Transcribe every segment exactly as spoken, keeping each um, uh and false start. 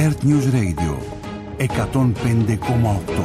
Earth News Radio εκατόν πέντε κόμμα οκτώ.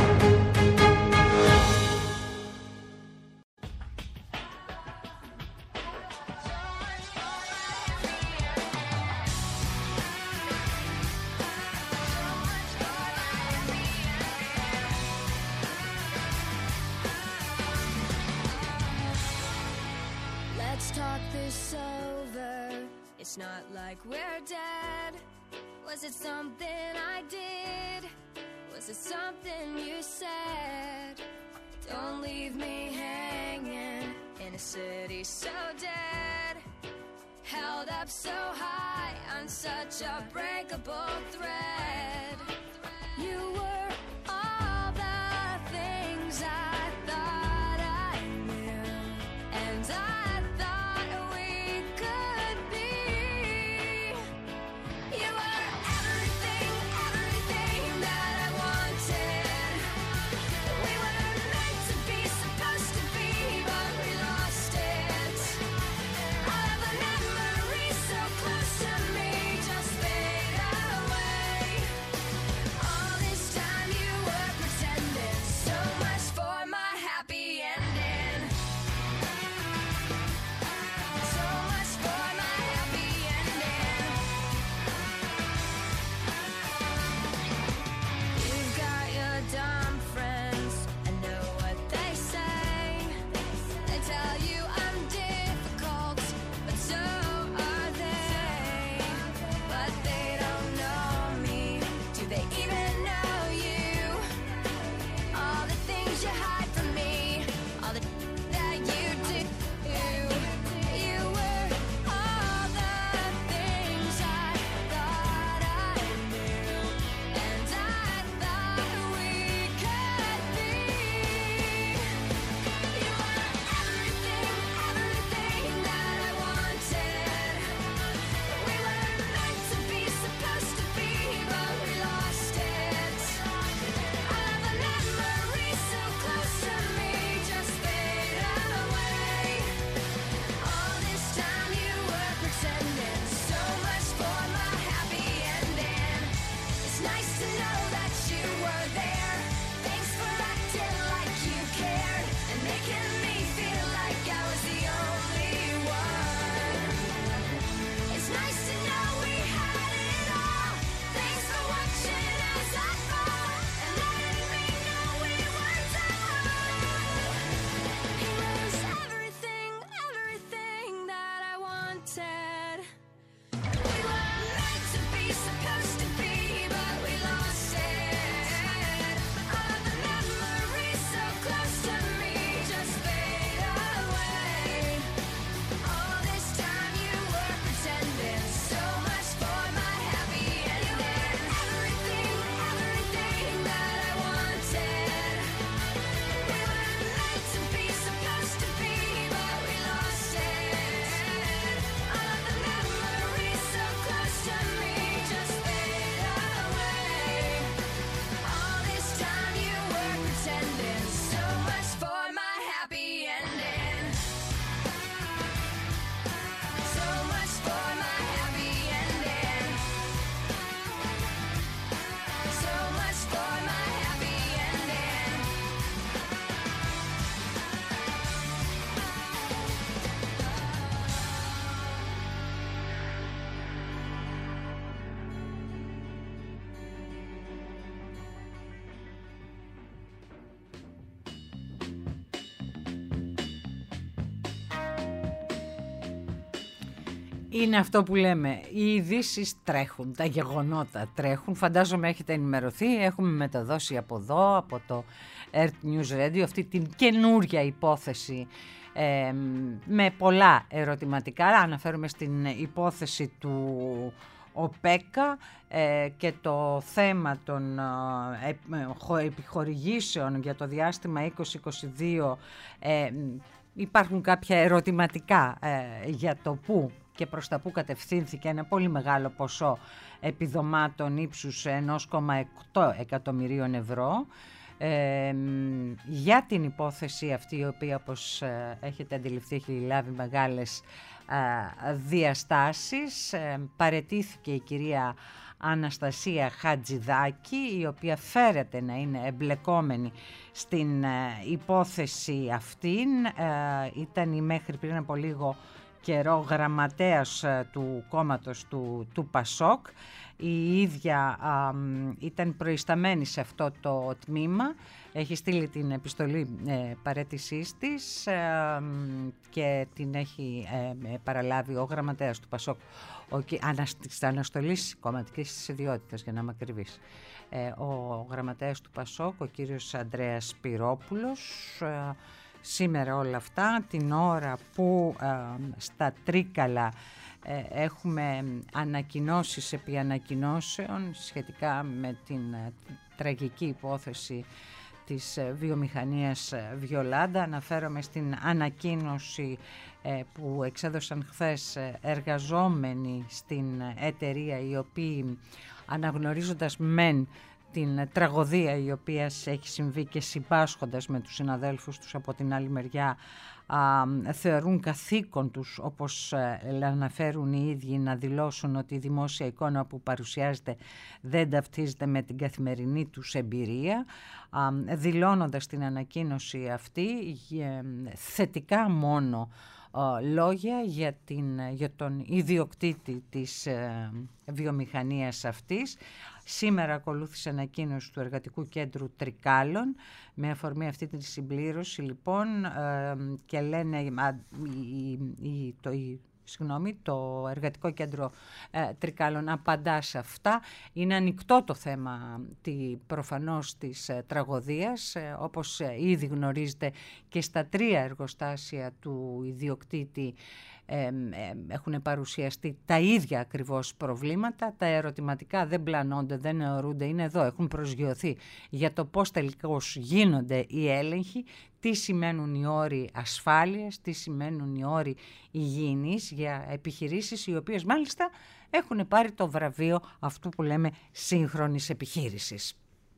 Είναι αυτό που λέμε, οι ειδήσεις τρέχουν, τα γεγονότα τρέχουν, φαντάζομαι έχετε ενημερωθεί, έχουμε μεταδώσει από εδώ, από το Earth News Radio, αυτή την καινούρια υπόθεση ε, με πολλά ερωτηματικά. Αναφέρομαι στην υπόθεση του ΟΠΕΚΑ ε, και το θέμα των ε, επιχορηγήσεων για το διάστημα είκοσι είκοσι δύο. ε, υπάρχουν κάποια ερωτηματικά ε, για το πού και προς τα που κατευθύνθηκε ένα πολύ μεγάλο ποσό επιδομάτων ύψους ένα κόμμα οκτώ εκατομμυρίων ευρώ ε, για την υπόθεση αυτή, η οποία όπως ε, έχετε αντιληφθεί έχει λάβει μεγάλες ε, διαστάσεις. Ε, παραιτήθηκε η κυρία Αναστασία Χατζηδάκη, η οποία φέρεται να είναι εμπλεκόμενη στην υπόθεση αυτήν. Ήταν η μέχρι πριν από λίγο καιρό γραμματέας του κόμματος του, του Πασόκ. Η ίδια α, ήταν προϊσταμένη σε αυτό το τμήμα. Έχει στείλει την επιστολή ε, παραίτησής της ε, και την έχει ε, παραλάβει ο γραμματέας του Πασόκ, ο, της αναστολής κομματικής ιδιότητας, για να είμαι ακριβής. Ε, ο γραμματέας του Πασόκ, ο κύριος Ανδρέας Σπυρόπουλος. Ε, σήμερα όλα αυτά, την ώρα που ε, στα Τρίκαλα ε, έχουμε ανακοινώσεις επί ανακοινώσεων σχετικά με την ε, τραγική υπόθεση της βιομηχανίας Βιολάντα. Αναφέρομαι στην ανακοίνωση ε, που εξέδωσαν χθες εργαζόμενοι στην εταιρεία, οι οποίοι, αναγνωρίζοντας μεν την τραγωδία η οποία έχει συμβεί και συμπάσχοντας με τους συναδέλφους τους από την άλλη μεριά, α, θεωρούν καθήκον τους, όπως ε, αναφέρουν οι ίδιοι, να δηλώσουν ότι η δημόσια εικόνα που παρουσιάζεται δεν ταυτίζεται με την καθημερινή τους εμπειρία, α, δηλώνοντας την ανακοίνωση αυτή ε, θετικά μόνο ε, λόγια για, την, για τον ιδιοκτήτη της ε, βιομηχανίας αυτής. Σήμερα ακολούθησε ανακοίνωση του Εργατικού Κέντρου Τρικάλων με αφορμή αυτή τη συμπλήρωση, λοιπόν, ε, και λένε α, η, η, το, η, συγγνώμη, το Εργατικό Κέντρο ε, Τρικάλων απαντά σε αυτά. Είναι ανοιχτό το θέμα τη, προφανώς της ε, τραγωδίας, ε, όπως ε, ήδη γνωρίζετε και στα τρία εργοστάσια του ιδιοκτήτη Ε, ε, έχουν παρουσιαστεί τα ίδια ακριβώς προβλήματα. Τα ερωτηματικά δεν πλανώνται, δεν αιωρούνται, είναι εδώ, έχουν προσγειωθεί για το πώς τελικώς γίνονται οι έλεγχοι, τι σημαίνουν οι όροι ασφάλειας, τι σημαίνουν οι όροι υγιεινής για επιχειρήσεις οι οποίες μάλιστα έχουν πάρει το βραβείο αυτού που λέμε σύγχρονης επιχείρησης.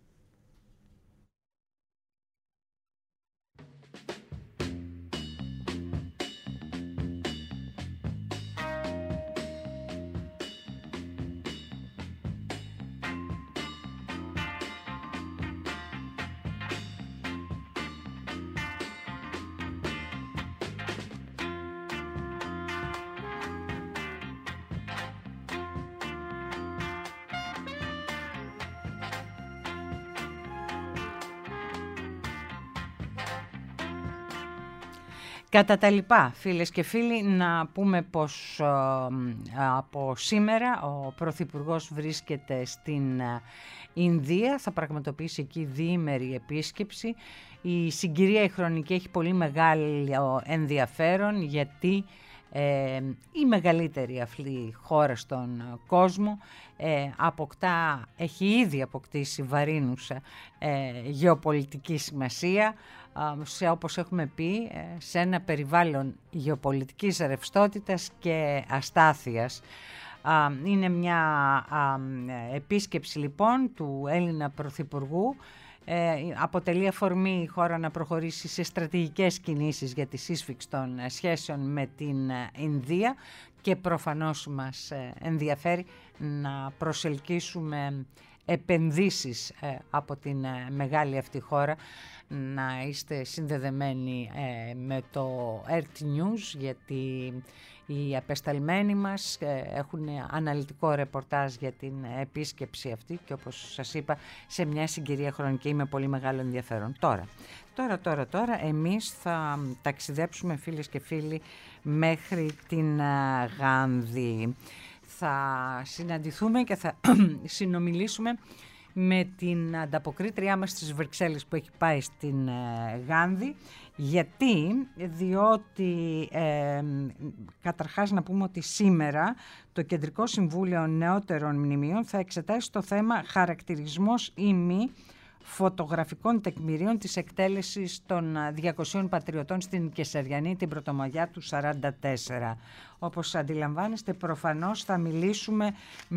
Κατά τα λοιπά, φίλες και φίλοι, να πούμε πως ε, από σήμερα ο Πρωθυπουργός βρίσκεται στην ε, Ινδία, θα πραγματοποιήσει εκεί διήμερη επίσκεψη. Η συγκυρία η χρονική έχει πολύ μεγάλο ενδιαφέρον, γιατί ε, η μεγαλύτερη αυτή χώρα στον κόσμο ε, αποκτά, έχει ήδη αποκτήσει βαρύνουσα ε, γεωπολιτική σημασία, σε, όπως έχουμε πει, σε ένα περιβάλλον γεωπολιτικής ρευστότητας και αστάθειας. Είναι μια επίσκεψη, λοιπόν, του Έλληνα Πρωθυπουργού. Ε, αποτελεί αφορμή η χώρα να προχωρήσει σε στρατηγικές κινήσεις για τη σύσφιξη των σχέσεων με την Ινδία και προφανώς μας ενδιαφέρει να προσελκύσουμε επενδύσεις ε, από την ε, μεγάλη αυτή χώρα. Να είστε συνδεδεμένοι ε, με το Earth News, γιατί οι απεσταλμένοι μας ε, έχουν αναλυτικό ρεπορτάζ για την επίσκεψη αυτή και, όπως σας είπα, σε μια συγκυρία χρονική με πολύ μεγάλο ενδιαφέρον. Τώρα, τώρα, τώρα, τώρα εμείς θα ταξιδέψουμε, φίλες και φίλοι, μέχρι την uh, Γάνδη. Θα συναντηθούμε και θα συνομιλήσουμε με την ανταποκρίτριά μας στις Βρυξέλλες που έχει πάει στην ε, Γάνδη. Γιατί, διότι ε, καταρχάς να πούμε ότι σήμερα το Κεντρικό Συμβούλιο Νεότερων Μνημείων θα εξετάσει το θέμα χαρακτηρισμός ή μη φωτογραφικών τεκμηρίων της εκτέλεσης των διακοσίων πατριωτών στην Κεσαριανή την Πρωτομαγιά του σαράντα τέσσερα. Όπως αντιλαμβάνεστε, προφανώς θα μιλήσουμε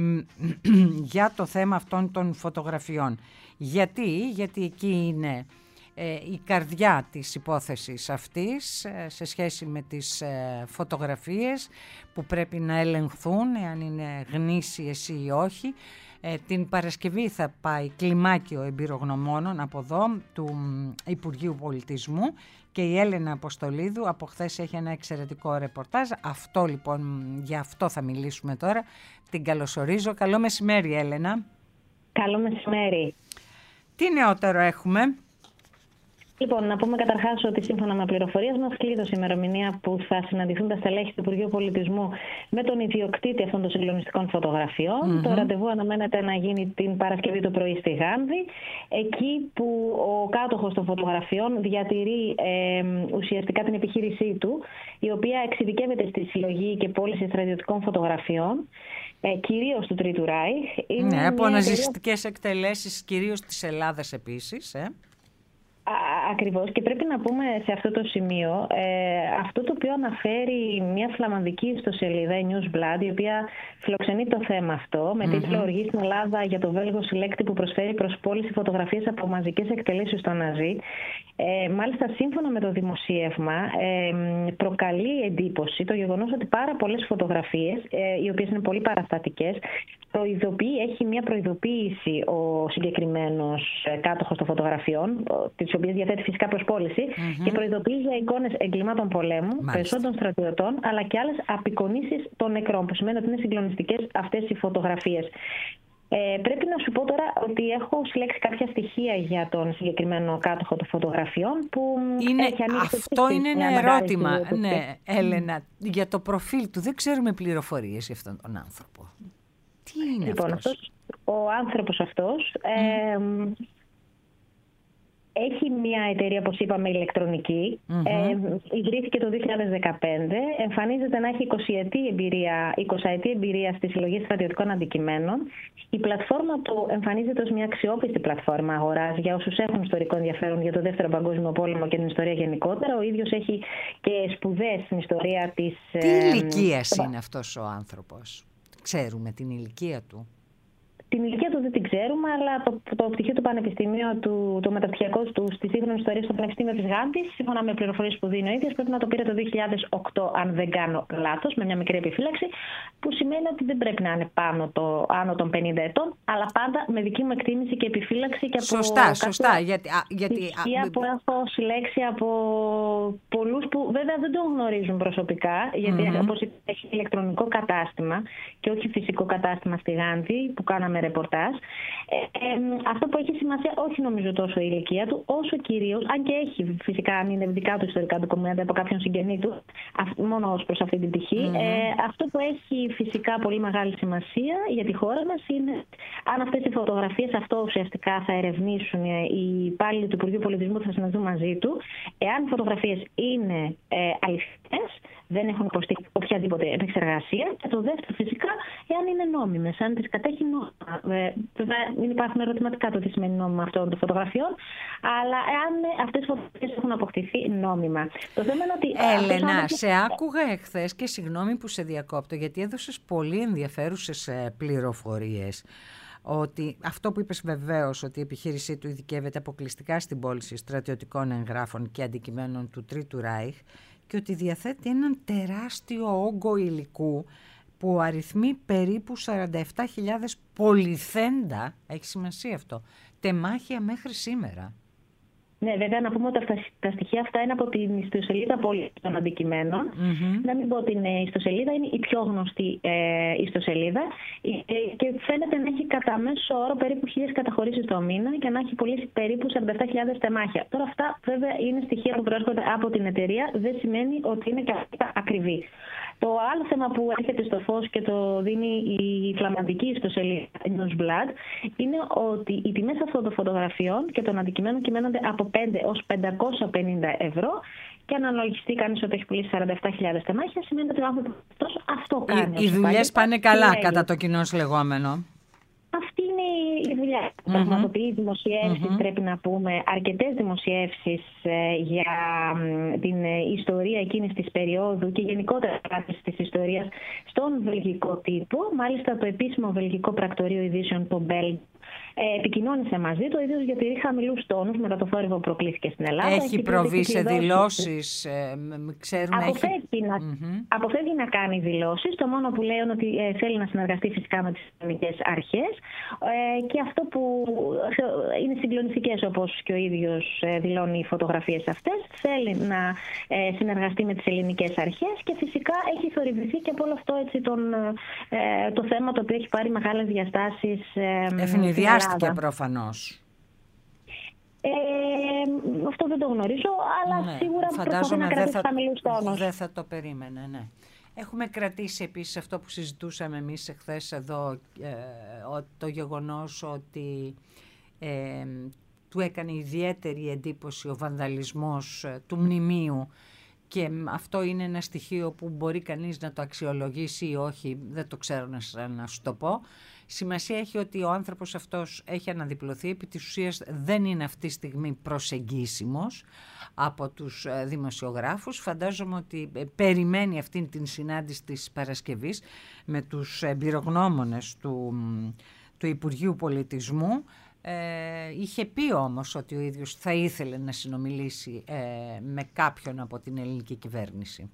για το θέμα αυτών των φωτογραφιών. Γιατί, γιατί εκεί είναι ε, η καρδιά της υπόθεσης αυτής ε, σε σχέση με τις ε, φωτογραφίες που πρέπει να ελεγχθούν εάν είναι γνήσιες ή όχι. Ε, την Παρασκευή θα πάει κλιμάκιο εμπειρογνωμόνων από εδώ του Υπουργείου Πολιτισμού και η Έλενα Αποστολίδου από χθες έχει ένα εξαιρετικό ρεπορτάζ. Αυτό λοιπόν, για αυτό θα μιλήσουμε τώρα. Την καλωσορίζω. Καλό μεσημέρι, Έλενα. Καλό μεσημέρι. Τι νεότερο έχουμε? Λοιπόν, να πούμε καταρχάς ότι σύμφωνα με πληροφορίες μας κλείδωσε η ημερομηνία που θα συναντηθούν τα στελέχη του Υπουργείου Πολιτισμού με τον ιδιοκτήτη αυτών των συγκλονιστικών φωτογραφιών. Mm-hmm. Το ραντεβού αναμένεται να γίνει την Παρασκευή το πρωί στη Γάνδη, εκεί που ο κάτοχος των φωτογραφιών διατηρεί ε, ουσιαστικά την επιχείρησή του, η οποία εξειδικεύεται στη συλλογή και πώληση στρατιωτικών φωτογραφιών, ε, κυρίως του Τρίτου Ράιχ. Ναι, από ναζιστικές εκτελέσεις, κυρίως της Ελλάδας επίσης, ε. Ακριβώς, και πρέπει να πούμε σε αυτό το σημείο ε, αυτό το οποίο αναφέρει μια φλαμανδική ιστοσελίδα, η Newsblad, η οποία φιλοξενεί το θέμα αυτό με τίτλο mm-hmm. «Οργή στην Ελλάδα για το Βέλγο συλλέκτη που προσφέρει προς πώληση φωτογραφίες από μαζικές εκτελέσεις στο Ναζί». Ε, μάλιστα, σύμφωνα με το δημοσίευμα, ε, προκαλεί εντύπωση το γεγονός ότι πάρα πολλές φωτογραφίες, ε, οι οποίες είναι πολύ παραστατικές, προειδοποιεί, έχει μια προειδοποίηση ο συγκεκριμένος ε, κάτοχος των φωτογραφιών, τις οποίες διαθέτει φυσικά προς πώληση, mm-hmm. και προειδοποιεί για εικόνες εγκλημάτων πολέμου, περισσότερων στρατιωτών, αλλά και άλλες απεικονίσεις των νεκρών, που σημαίνει ότι είναι συγκλονιστικές αυτές οι φωτογραφίες. Ε, πρέπει να σου πω τώρα ότι έχω συλλέξει κάποια στοιχεία για τον συγκεκριμένο κάτοχο των φωτογραφιών που είναι, έχει ανοίξει. Αυτό είναι ένα ερώτημα, ναι, Έλενα, mm. για το προφίλ του. Δεν ξέρουμε πληροφορίες για αυτόν τον άνθρωπο. Τι είναι λοιπόν, αυτός? αυτός? Ο άνθρωπος αυτός... Mm. Ε, Έχει μια εταιρεία, όπως είπαμε, ηλεκτρονική. Mm-hmm. Ε, ιδρύθηκε το δύο χιλιάδες δεκαπέντε. Εμφανίζεται να έχει εικοσιετή εμπειρία, εικοσαετή εμπειρία στη συλλογή στρατιωτικών αντικειμένων. Η πλατφόρμα του εμφανίζεται ως μια αξιόπιστη πλατφόρμα αγοράς για όσους έχουν ιστορικό ενδιαφέρον για το Δεύτερο Παγκόσμιο Πόλεμο και την ιστορία γενικότερα. Ο ίδιος έχει και σπουδές στην ιστορία της... Τι ε, ηλικίας ε, είναι αυτός ο άνθρωπος? Ξέρουμε την ηλικία του? Την ηλικία του δεν την ξέρουμε, αλλά το, το πτυχίο του Πανεπιστημίου, του, το μεταπτυχιακό του στη σύγχρονη ιστορία στο Πανεπιστήμιο της Γάνδης, σύμφωνα με πληροφορίες που δίνει ο ίδιος, πρέπει να το πήρε το δύο χιλιάδες οκτώ, αν δεν κάνω λάθος, με μια μικρή επιφύλαξη, που σημαίνει ότι δεν πρέπει να είναι πάνω το, άνω των πενήντα ετών, αλλά πάντα με δική μου εκτίμηση και επιφύλαξη και από. Σωστά, σωστά. Γιατί, α, γιατί, στοιχεία που έχω συλλέξει από πολλούς που βέβαια δεν τον γνωρίζουν προσωπικά, γιατί mm-hmm. όπως έχει ηλεκτρονικό κατάστημα και όχι φυσικό κατάστημα στη Γάνδη, που κάναμε ρεπορτάζ. Ε, ε, αυτό που έχει σημασία, όχι νομίζω τόσο η ηλικία του, όσο κυρίως, αν και έχει φυσικά, αν είναι δικά του ιστορικά ντοκουμέντα από κάποιον συγγενή του, μόνο ως προς αυτή την πτυχή, mm-hmm. ε, αυτό που έχει φυσικά πολύ μεγάλη σημασία για τη χώρα μας είναι αν αυτές οι φωτογραφίες, αυτό ουσιαστικά θα ερευνήσουν οι υπάλληλοι του Υπουργείου Πολιτισμού που θα συναντηθούν μαζί του, εάν οι φωτογραφίες είναι ε, αληθινές, δεν έχουν υποστεί οποιαδήποτε επεξεργασία. Και το δεύτερο, φυσικά, εάν είναι νόμιμες, αν τις κατέχει νόμιμα. Ε, βέβαια, υπάρχουν ερωτηματικά το τι σημαίνει νόμιμα αυτών των φωτογραφιών, αλλά εάν αυτές οι φωτογραφίες έχουν αποκτηθεί νόμιμα. Το θέμα είναι ότι. Έλενα, άνθρωπος... σε άκουγα εχθές και συγγνώμη που σε διακόπτω, γιατί έδωσες πολύ ενδιαφέρουσες πληροφορίες. Ότι αυτό που είπες βεβαίως, ότι η επιχείρησή του ειδικεύεται αποκλειστικά στην πώληση στρατιωτικών εγγράφων και αντικειμένων του Τρίτου Ράιχ, και ότι διαθέτει έναν τεράστιο όγκο υλικού που αριθμεί περίπου σαράντα επτά χιλιάδες πολυθέντα, έχει σημασία αυτό, τεμάχια μέχρι σήμερα. Ναι, βέβαια να πούμε ότι αυτά, τα στοιχεία αυτά είναι από την ιστοσελίδα πώληση των αντικειμένων. Mm-hmm. Να μην πω ότι είναι ιστοσελίδα, είναι η πιο γνωστή ε, ιστοσελίδα ε, και φαίνεται να έχει κατά μέσο όρο περίπου χίλιες καταχωρήσεις το μήνα και να έχει πωλήσει περίπου σαράντα επτά χιλιάδες τεμάχια. Τώρα αυτά βέβαια είναι στοιχεία που προέρχονται από την εταιρεία, δεν σημαίνει ότι είναι και ακριβή. Το άλλο θέμα που έρχεται στο φως και το δίνει η φλαμανδική ιστοσελίδα Newsblad είναι ότι οι τιμές αυτών των φωτογραφιών και των αντικειμένων κυμαίνονται από πέντε έως πεντακόσια πενήντα ευρώ και αν αναλογιστεί κανείς ότι έχει πουλήσει σαράντα επτά χιλιάδες τεμάχια, σημαίνει ότι ο άνθρωπος αυτό κάνει. Οι, οι δουλειές πάνε καλά κατά το κοινώς λεγόμενο. Αυτή είναι η δουλειά. Mm-hmm. Πραγματοποιεί δημοσιεύσεις, mm-hmm. πρέπει να πούμε, αρκετές δημοσιεύσεις ε, για ε, την ε, ιστορία εκείνης της περίοδου και γενικότερα της ιστορίας στον βελγικό τύπο. Μάλιστα το επίσημο βελγικό πρακτορείο ειδήσεων, το Belg, ε, επικοινώνησε μαζί του, ο ίδιος διατηρεί χαμηλούς τόνους μετά το θόρυβο που προκλήθηκε στην Ελλάδα. Έχει προβεί σε δηλώσεις, ε, ξέρουμε... Αποφεύγει, έχει... να, mm-hmm. αποφεύγει να κάνει δηλώσεις. Το μόνο που λέει είναι ότι ε, θέλει να συνεργαστεί φυσικά με τις ελληνικές αρχές ε, και αυτό που είναι συγκλονιστικές, όπως και ο ίδιος ε, δηλώνει οι φωτογραφίες αυτές, θέλει να ε, συνεργαστεί με τις ελληνικές αρχές και φυσικά έχει θορυβηθεί και από όλο αυτό έτσι, τον, ε, το θέμα το οποίο έχει πάρει μεγάλες διαστάσεις. Ε, Ευνηδιάστηκε προφανώς. Ε, αυτό δεν το γνωρίζω, αλλά ναι, σίγουρα προσπαθεί να κρατήσει χαμηλούς τόνους. Δεν θα το περίμενα, ναι. Έχουμε κρατήσει επίσης αυτό που συζητούσαμε εμείς εχθές εδώ, ε, το γεγονός ότι ε, του έκανε ιδιαίτερη εντύπωση ο βανδαλισμός ε, του μνημείου και αυτό είναι ένα στοιχείο που μπορεί κανείς να το αξιολογήσει ή όχι, δεν το ξέρω να, να σου το πω. Σημασία έχει ότι ο άνθρωπος αυτός έχει αναδιπλωθεί, επί της ουσίας δεν είναι αυτή τη στιγμή προσεγγίσιμος από τους δημοσιογράφους. Φαντάζομαι ότι περιμένει αυτήν την συνάντηση της Παρασκευής με τους εμπειρογνώμονες του, του Υπουργείου Πολιτισμού. Ε, είχε πει όμως ότι ο ίδιος θα ήθελε να συνομιλήσει ε, με κάποιον από την ελληνική κυβέρνηση.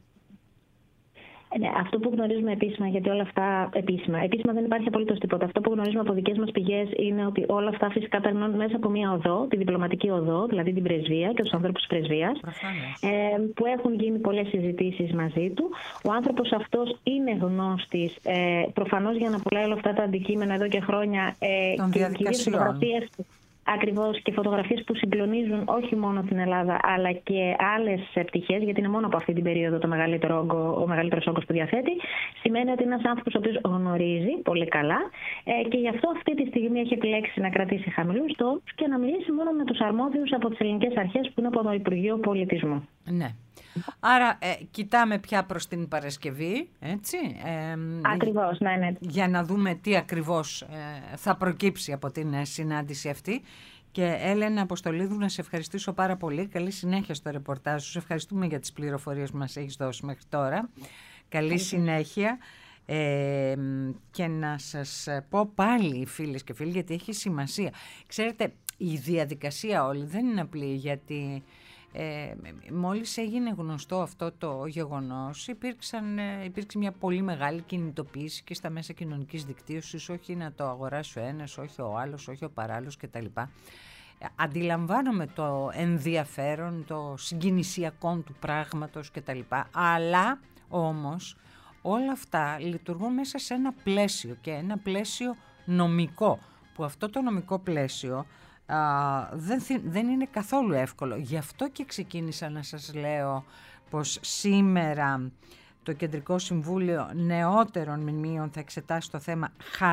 Ναι, αυτό που γνωρίζουμε επίσημα, γιατί όλα αυτά επίσημα, επίσημα δεν υπάρχει απολύτως τίποτα. Αυτό που γνωρίζουμε από δικές μας πηγές είναι ότι όλα αυτά φυσικά περνούν μέσα από μία οδό, τη διπλωματική οδό, δηλαδή την πρεσβεία και τους ανθρώπους της πρεσβείας, ε, που έχουν γίνει πολλές συζητήσεις μαζί του. Ο άνθρωπος αυτός είναι γνώστης, ε, προφανώς για να πουλάει όλα αυτά τα αντικείμενα εδώ και χρόνια ε, και κυρίως φωτογραφίες. Ακριβώς, και φωτογραφίες που συγκλονίζουν όχι μόνο την Ελλάδα αλλά και άλλες πτυχές, γιατί είναι μόνο από αυτή την περίοδο το μεγαλύτερο όγκο, ο μεγαλύτερος όγκος που διαθέτει, σημαίνει ότι είναι ένας άνθρωπος ο οποίος γνωρίζει πολύ καλά ε, και γι' αυτό αυτή τη στιγμή έχει επιλέξει να κρατήσει χαμηλούς τόνους και να μιλήσει μόνο με τους αρμόδιους από τις ελληνικές αρχές που είναι από το Υπουργείο Πολιτισμού. Ναι. Άρα ε, κοιτάμε πια προς την Παρασκευή, έτσι. Ε, ακριβώς, ναι, ναι. Για να δούμε τι ακριβώς ε, θα προκύψει από την ε, συνάντηση αυτή. Και Έλενα Αποστολίδου, να σε ευχαριστήσω πάρα πολύ. Καλή συνέχεια στο ρεπορτάζ σου. Σε ευχαριστούμε για τις πληροφορίες που μας έχεις δώσει μέχρι τώρα. Καλή συνέχεια. Ε, και να σας πω πάλι, φίλες και φίλοι, γιατί έχει σημασία. Ξέρετε, η διαδικασία όλη δεν είναι απλή, γιατί... Ε, μόλις έγινε γνωστό αυτό το γεγονός υπήρξαν, ε, υπήρξε μια πολύ μεγάλη κινητοποίηση και στα μέσα κοινωνικής δικτύωσης, όχι να το αγοράσει ο ένας, όχι ο άλλος, όχι ο παράλληλος κτλ. Ε, αντιλαμβάνομαι το ενδιαφέρον, το συγκινησιακό του πράγματος κτλ. Αλλά όμως όλα αυτά λειτουργούν μέσα σε ένα πλαίσιο και ένα πλαίσιο νομικό, που αυτό το νομικό πλαίσιο Uh, δεν, δεν είναι καθόλου εύκολο. Γι' αυτό και ξεκίνησα να σας λέω πως σήμερα το Κεντρικό Συμβούλιο Νεότερων Μνημείων θα εξετάσει το θέμα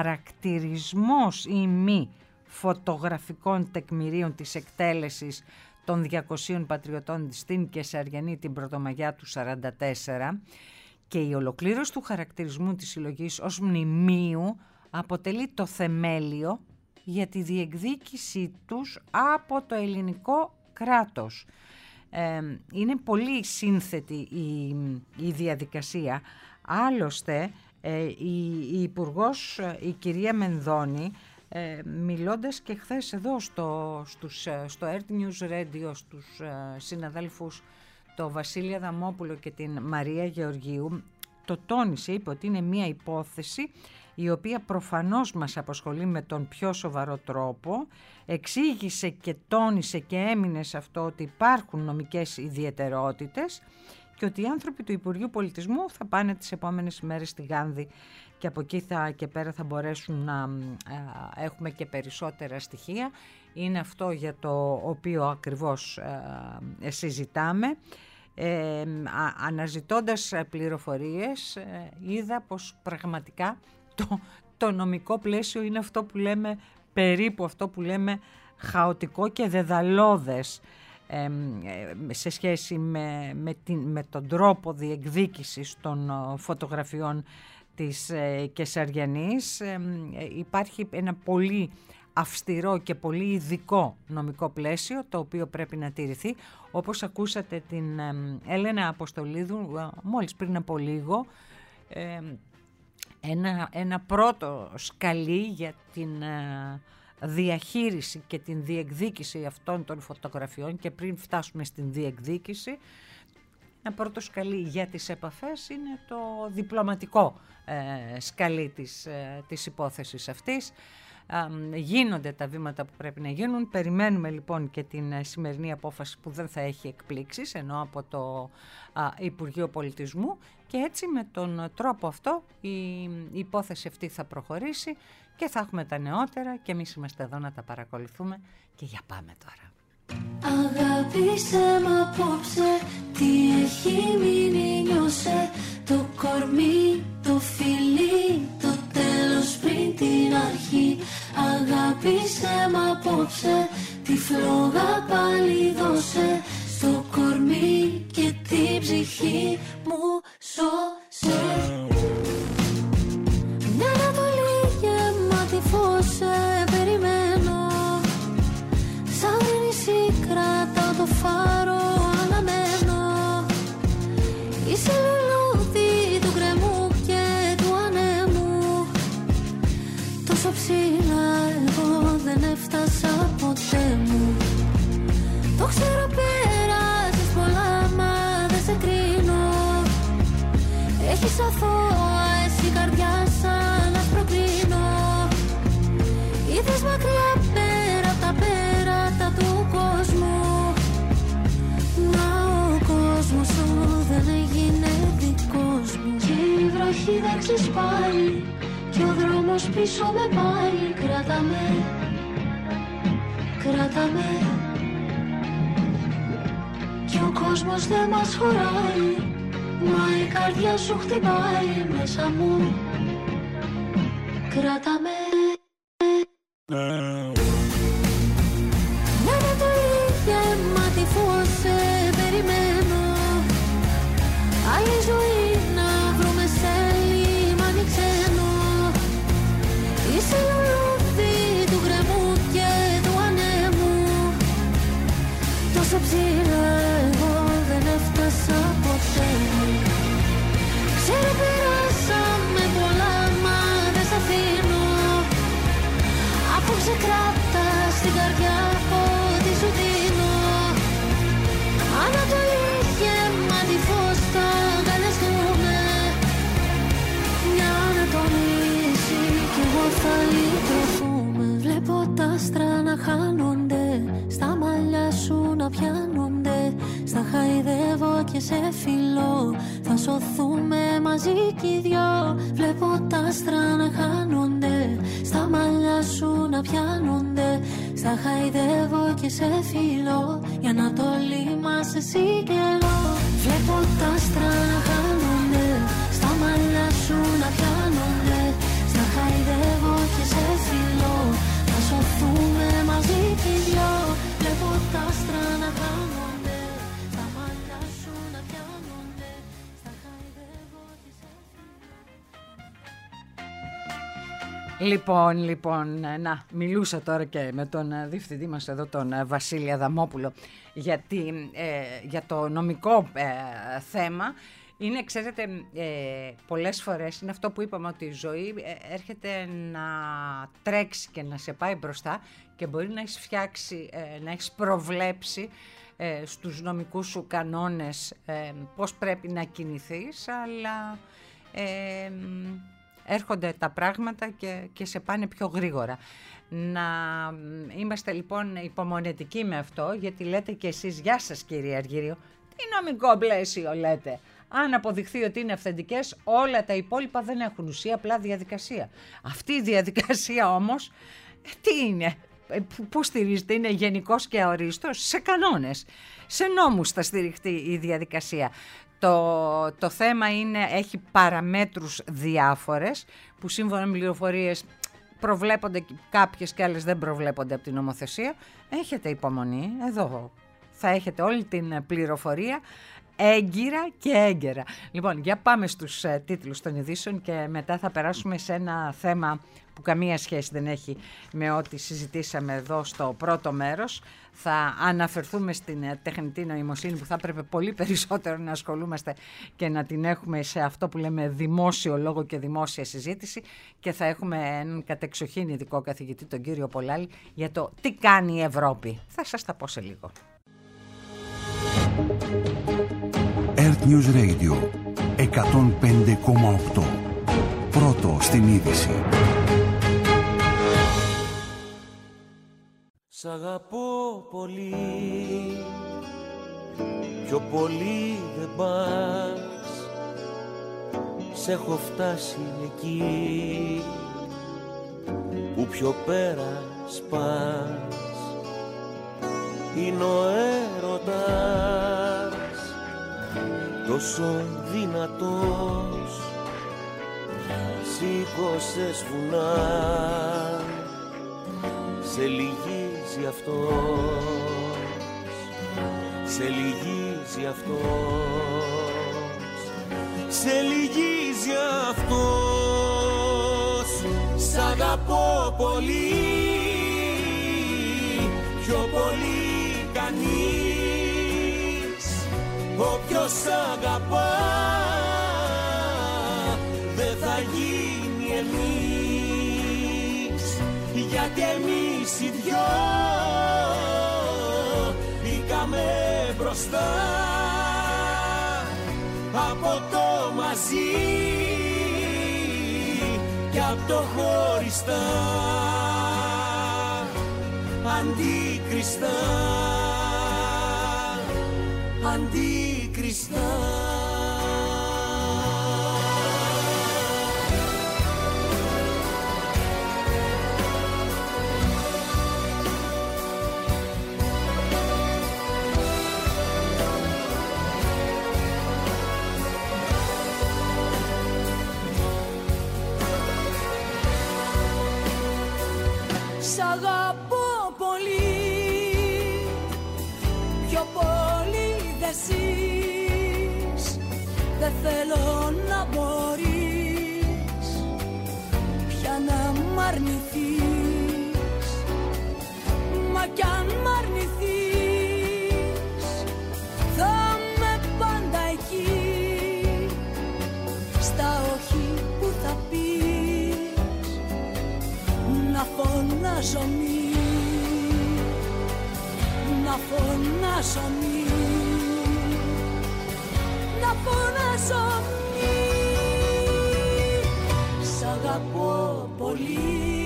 χαρακτηρισμός ή μη φωτογραφικών τεκμηρίων της εκτέλεσης των διακοσίων πατριωτών στην Κεσαριανή την Πρωτομαγιά του σαράντα τέσσερα, και η ολοκλήρωση του χαρακτηρισμού της συλλογής ως μνημείου αποτελεί το θεμέλιο για τη διεκδίκησή τους από το ελληνικό κράτος. Ε, είναι πολύ σύνθετη η, η διαδικασία. Άλλωστε, ε, η, η Υπουργός, η κυρία Μενδώνη, ε, μιλώντας και χθες εδώ στο, στους, στο Earth News Radio, στους ε, συναδέλφους, το Βασίλη Αδαμόπουλο και την Μαρία Γεωργίου, το τόνισε, είπε ότι είναι μια υπόθεση η οποία προφανώς μας απασχολεί με τον πιο σοβαρό τρόπο. Εξήγησε και τόνισε και έμεινε σε αυτό ότι υπάρχουν νομικές ιδιαιτερότητες και ότι οι άνθρωποι του Υπουργείου Πολιτισμού θα πάνε τις επόμενες ημέρες στη Γάνδη και από εκεί θα, και πέρα θα μπορέσουν να α, έχουμε και περισσότερα στοιχεία. Είναι αυτό για το οποίο ακριβώς α, συζητάμε. Ε, α, αναζητώντας πληροφορίες ε, είδα πως πραγματικά το, το νομικό πλαίσιο είναι αυτό που λέμε, περίπου αυτό που λέμε χαοτικό και δεδαλώδες ε, ε, σε σχέση με, με, την, με τον τρόπο διεκδίκησης των ε, φωτογραφιών της ε, Κεσαριανής. Ε, ε, υπάρχει ένα πολύ αυστηρό και πολύ ειδικό νομικό πλαίσιο το οποίο πρέπει να τηρηθεί. Όπως ακούσατε την ε, Έλενα Αποστολίδου ε, μόλις πριν από λίγο, ε, ένα, ένα πρώτο σκαλί για την ε, διαχείριση και την διεκδίκηση αυτών των φωτογραφιών, και πριν φτάσουμε στην διεκδίκηση, ένα πρώτο σκαλί για τις επαφές είναι το διπλωματικό ε, σκαλί της, ε, της υπόθεσης αυτής. Ε, γίνονται τα βήματα που πρέπει να γίνουν. Περιμένουμε λοιπόν και την ε, σημερινή απόφαση που δεν θα έχει εκπλήξεις, ενώ από το ε, Υπουργείο Πολιτισμού, και έτσι με τον τρόπο αυτό η, η υπόθεση αυτή θα προχωρήσει και θα έχουμε τα νεότερα και εμείς είμαστε εδώ να τα παρακολουθούμε. Και για πάμε τώρα. Αγάπησε μ' απόψε, τι έχει μείνει νιώσε, το κορμί, το φιλί, το τέλος πριν την αρχή. Αγάπησε μ' απόψε, τη φλόγα πάλι δώσε, στο κορμί και την ψυχή μου σώσε. Μια ανατολή γεμάτη φως σε περιμένω, σαν νησί κρατάω το φάρο αναμένω. Είσαι λουλούδι του γκρεμού και του ανέμου, τόσο ψηλά εγώ δεν έφτασα ποτέ μου. Το ξέρω πέρασες πολλά μα δεν σε κρίνω, έχεις αθώα εσύ καρδιά σαν άσπρο κρίνο. Είδες μακριά πέρα απ' τα πέρατα του κόσμου, μα ο κόσμος σου δεν έγινε δικός μου. Και η βροχή δεν ξεσπάει κι ο δρόμος πίσω με πάει. Κράτα με, κράτα με, κι ο κόσμος δεν μας χωράει, μα η καρδιά σου χτυπάει μέσα μου. Κράτα με. Μια ανατολή γεμάτη φως σε περιμένω, άλλη ζωή να βρούμε σε λιμάνι ξένο. Είσαι λουλούδι του γκρεμού και του ανέμου, τόσο ψηλά εγώ δεν έφτασα ποτέ. Ξέρω περάσαμε πολλά μα δεν σ' αφήνω, απόψε κράτα στην καρδιά ό,τι σου δίνω. Ανατολή γεμάτη φως θα αγκαλιαστούμε, μια ανατολή κι εγώ θα λυτρωθούμε. Βλέπω τα άστρα να χάνονται, στα μαλλιά σου να πιάνονται, στα χαϊδεύω και σε φιλώ, θα σωθούμε μαζί κι οι δυο. Βλέπω τα άστρα να χάνονται, στα μαλλιά σου να πιάνονται, στα χαϊδεύω και σε φιλώ, η Ανατολή μας εσύ κι εγώ. Βλέπω τα άστρα να χάνονται, στα μαλλιά σου να πιάνονται, στα χαϊδεύω και σε φιλώ, θα σωθούμε μαζί κι οι δυο. Βλέπω τα άστρα να χάνονται, στα μαλλιά σου να πιάνονται, στα χαϊδεύω και σε φιλώ. Λοιπόν, λοιπόν, να μιλούσα τώρα και με τον διευθυντή μας εδώ, τον Βασίλη Αδαμόπουλο, γιατί, ε, για το νομικό ε, θέμα. Είναι, ξέρετε, ε, πολλές φορές είναι αυτό που είπαμε, ότι η ζωή ε, έρχεται να τρέξει και να σε πάει μπροστά και μπορεί να έχεις φτιάξει, ε, να έχεις προβλέψει ε, στους νομικούς σου κανόνες ε, πώς πρέπει να κινηθείς, αλλά ε, έρχονται τα πράγματα και, και σε πάνε πιο γρήγορα. Να είμαστε λοιπόν υπομονετικοί με αυτό, γιατί λέτε και εσείς, γεια σας κύριε Αργύριο, τι νομικό πλαίσιο λέτε. Αν αποδειχθεί ότι είναι αυθεντικές, όλα τα υπόλοιπα δεν έχουν ουσία, απλά διαδικασία. Αυτή η διαδικασία όμως, τι είναι, πού στηρίζεται, είναι γενικός και αορίστος, σε κανόνες, σε νόμους θα στηριχτεί η διαδικασία. Το, το θέμα είναι, έχει παραμέτρους διάφορες, που σύμφωνα με πληροφορίες προβλέπονται κάποιες και άλλες δεν προβλέπονται από την νομοθεσία. Έχετε υπομονή, εδώ θα έχετε όλη την πληροφορία. έγκυρα και έγκαιρα. Λοιπόν, για πάμε στους ε, τίτλους των ειδήσεων και μετά θα περάσουμε σε ένα θέμα που καμία σχέση δεν έχει με ό,τι συζητήσαμε εδώ στο πρώτο μέρος. Θα αναφερθούμε στην τεχνητή νοημοσύνη που θα έπρεπε πολύ περισσότερο να ασχολούμαστε και να την έχουμε σε αυτό που λέμε δημόσιο λόγο και δημόσια συζήτηση, και θα έχουμε έναν κατεξοχήν ειδικό καθηγητή, τον κύριο Πολάλη, για το τι κάνει η Ευρώπη. Θα σας τα πω σε λίγο. Earth News Radio εκατόν πέντε κόμμα οκτώ. Πρώτο στην είδηση. Σ' αγαπώ πολύ, πιο πολύ δεν πας. Σ' έχω φτάσει εκεί που πιο πέρα σπάς. Είναι ο έρωτας τόσο δυνατός, σήκωσες βουνά, σε λυγίζει αυτός, σε λυγίζει αυτός, σε λυγίζει αυτός. Σ' αγαπώ πολύ, πιο πολύ κανείς. Όποιος σ' αγαπά δεν θα γίνει εμείς, γιατί εμείς οι δυο μπήκαμε μπροστά από το μαζί και από το χωριστά, αντίκριστα, αντίκριστα. Σ' αγαπώ πολύ, πιο πολύ δε ζεις. Δεν θέλω να μπορείς πια να μ' αρνηθείς. Μα κι αν μ' αρνηθείς θα είμαι πάντα εκεί, στα όχι που θα πεις, να φωνάζω μη, να φωνάζω μη, να φωνάζω μη. Σ' αγαπώ πολύ,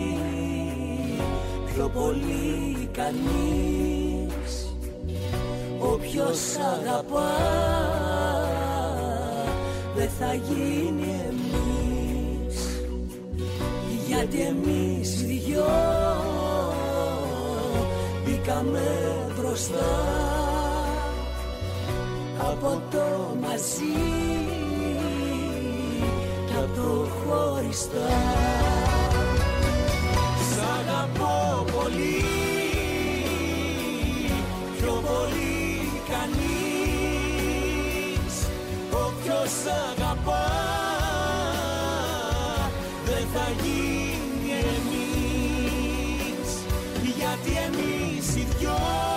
πιο πολύ κανείς. Όποιος σ' αγαπά δεν θα γίνει εμείς, γιατί εμείς οι δυο μπήκαμε μπροστά από το μαζί και από το χωριστά. Σ' αγαπώ πολύ, πιο πολύ κανείς. Όποιος σ' αγαπά δεν θα γίνει εμείς, γιατί εμείς οι δυο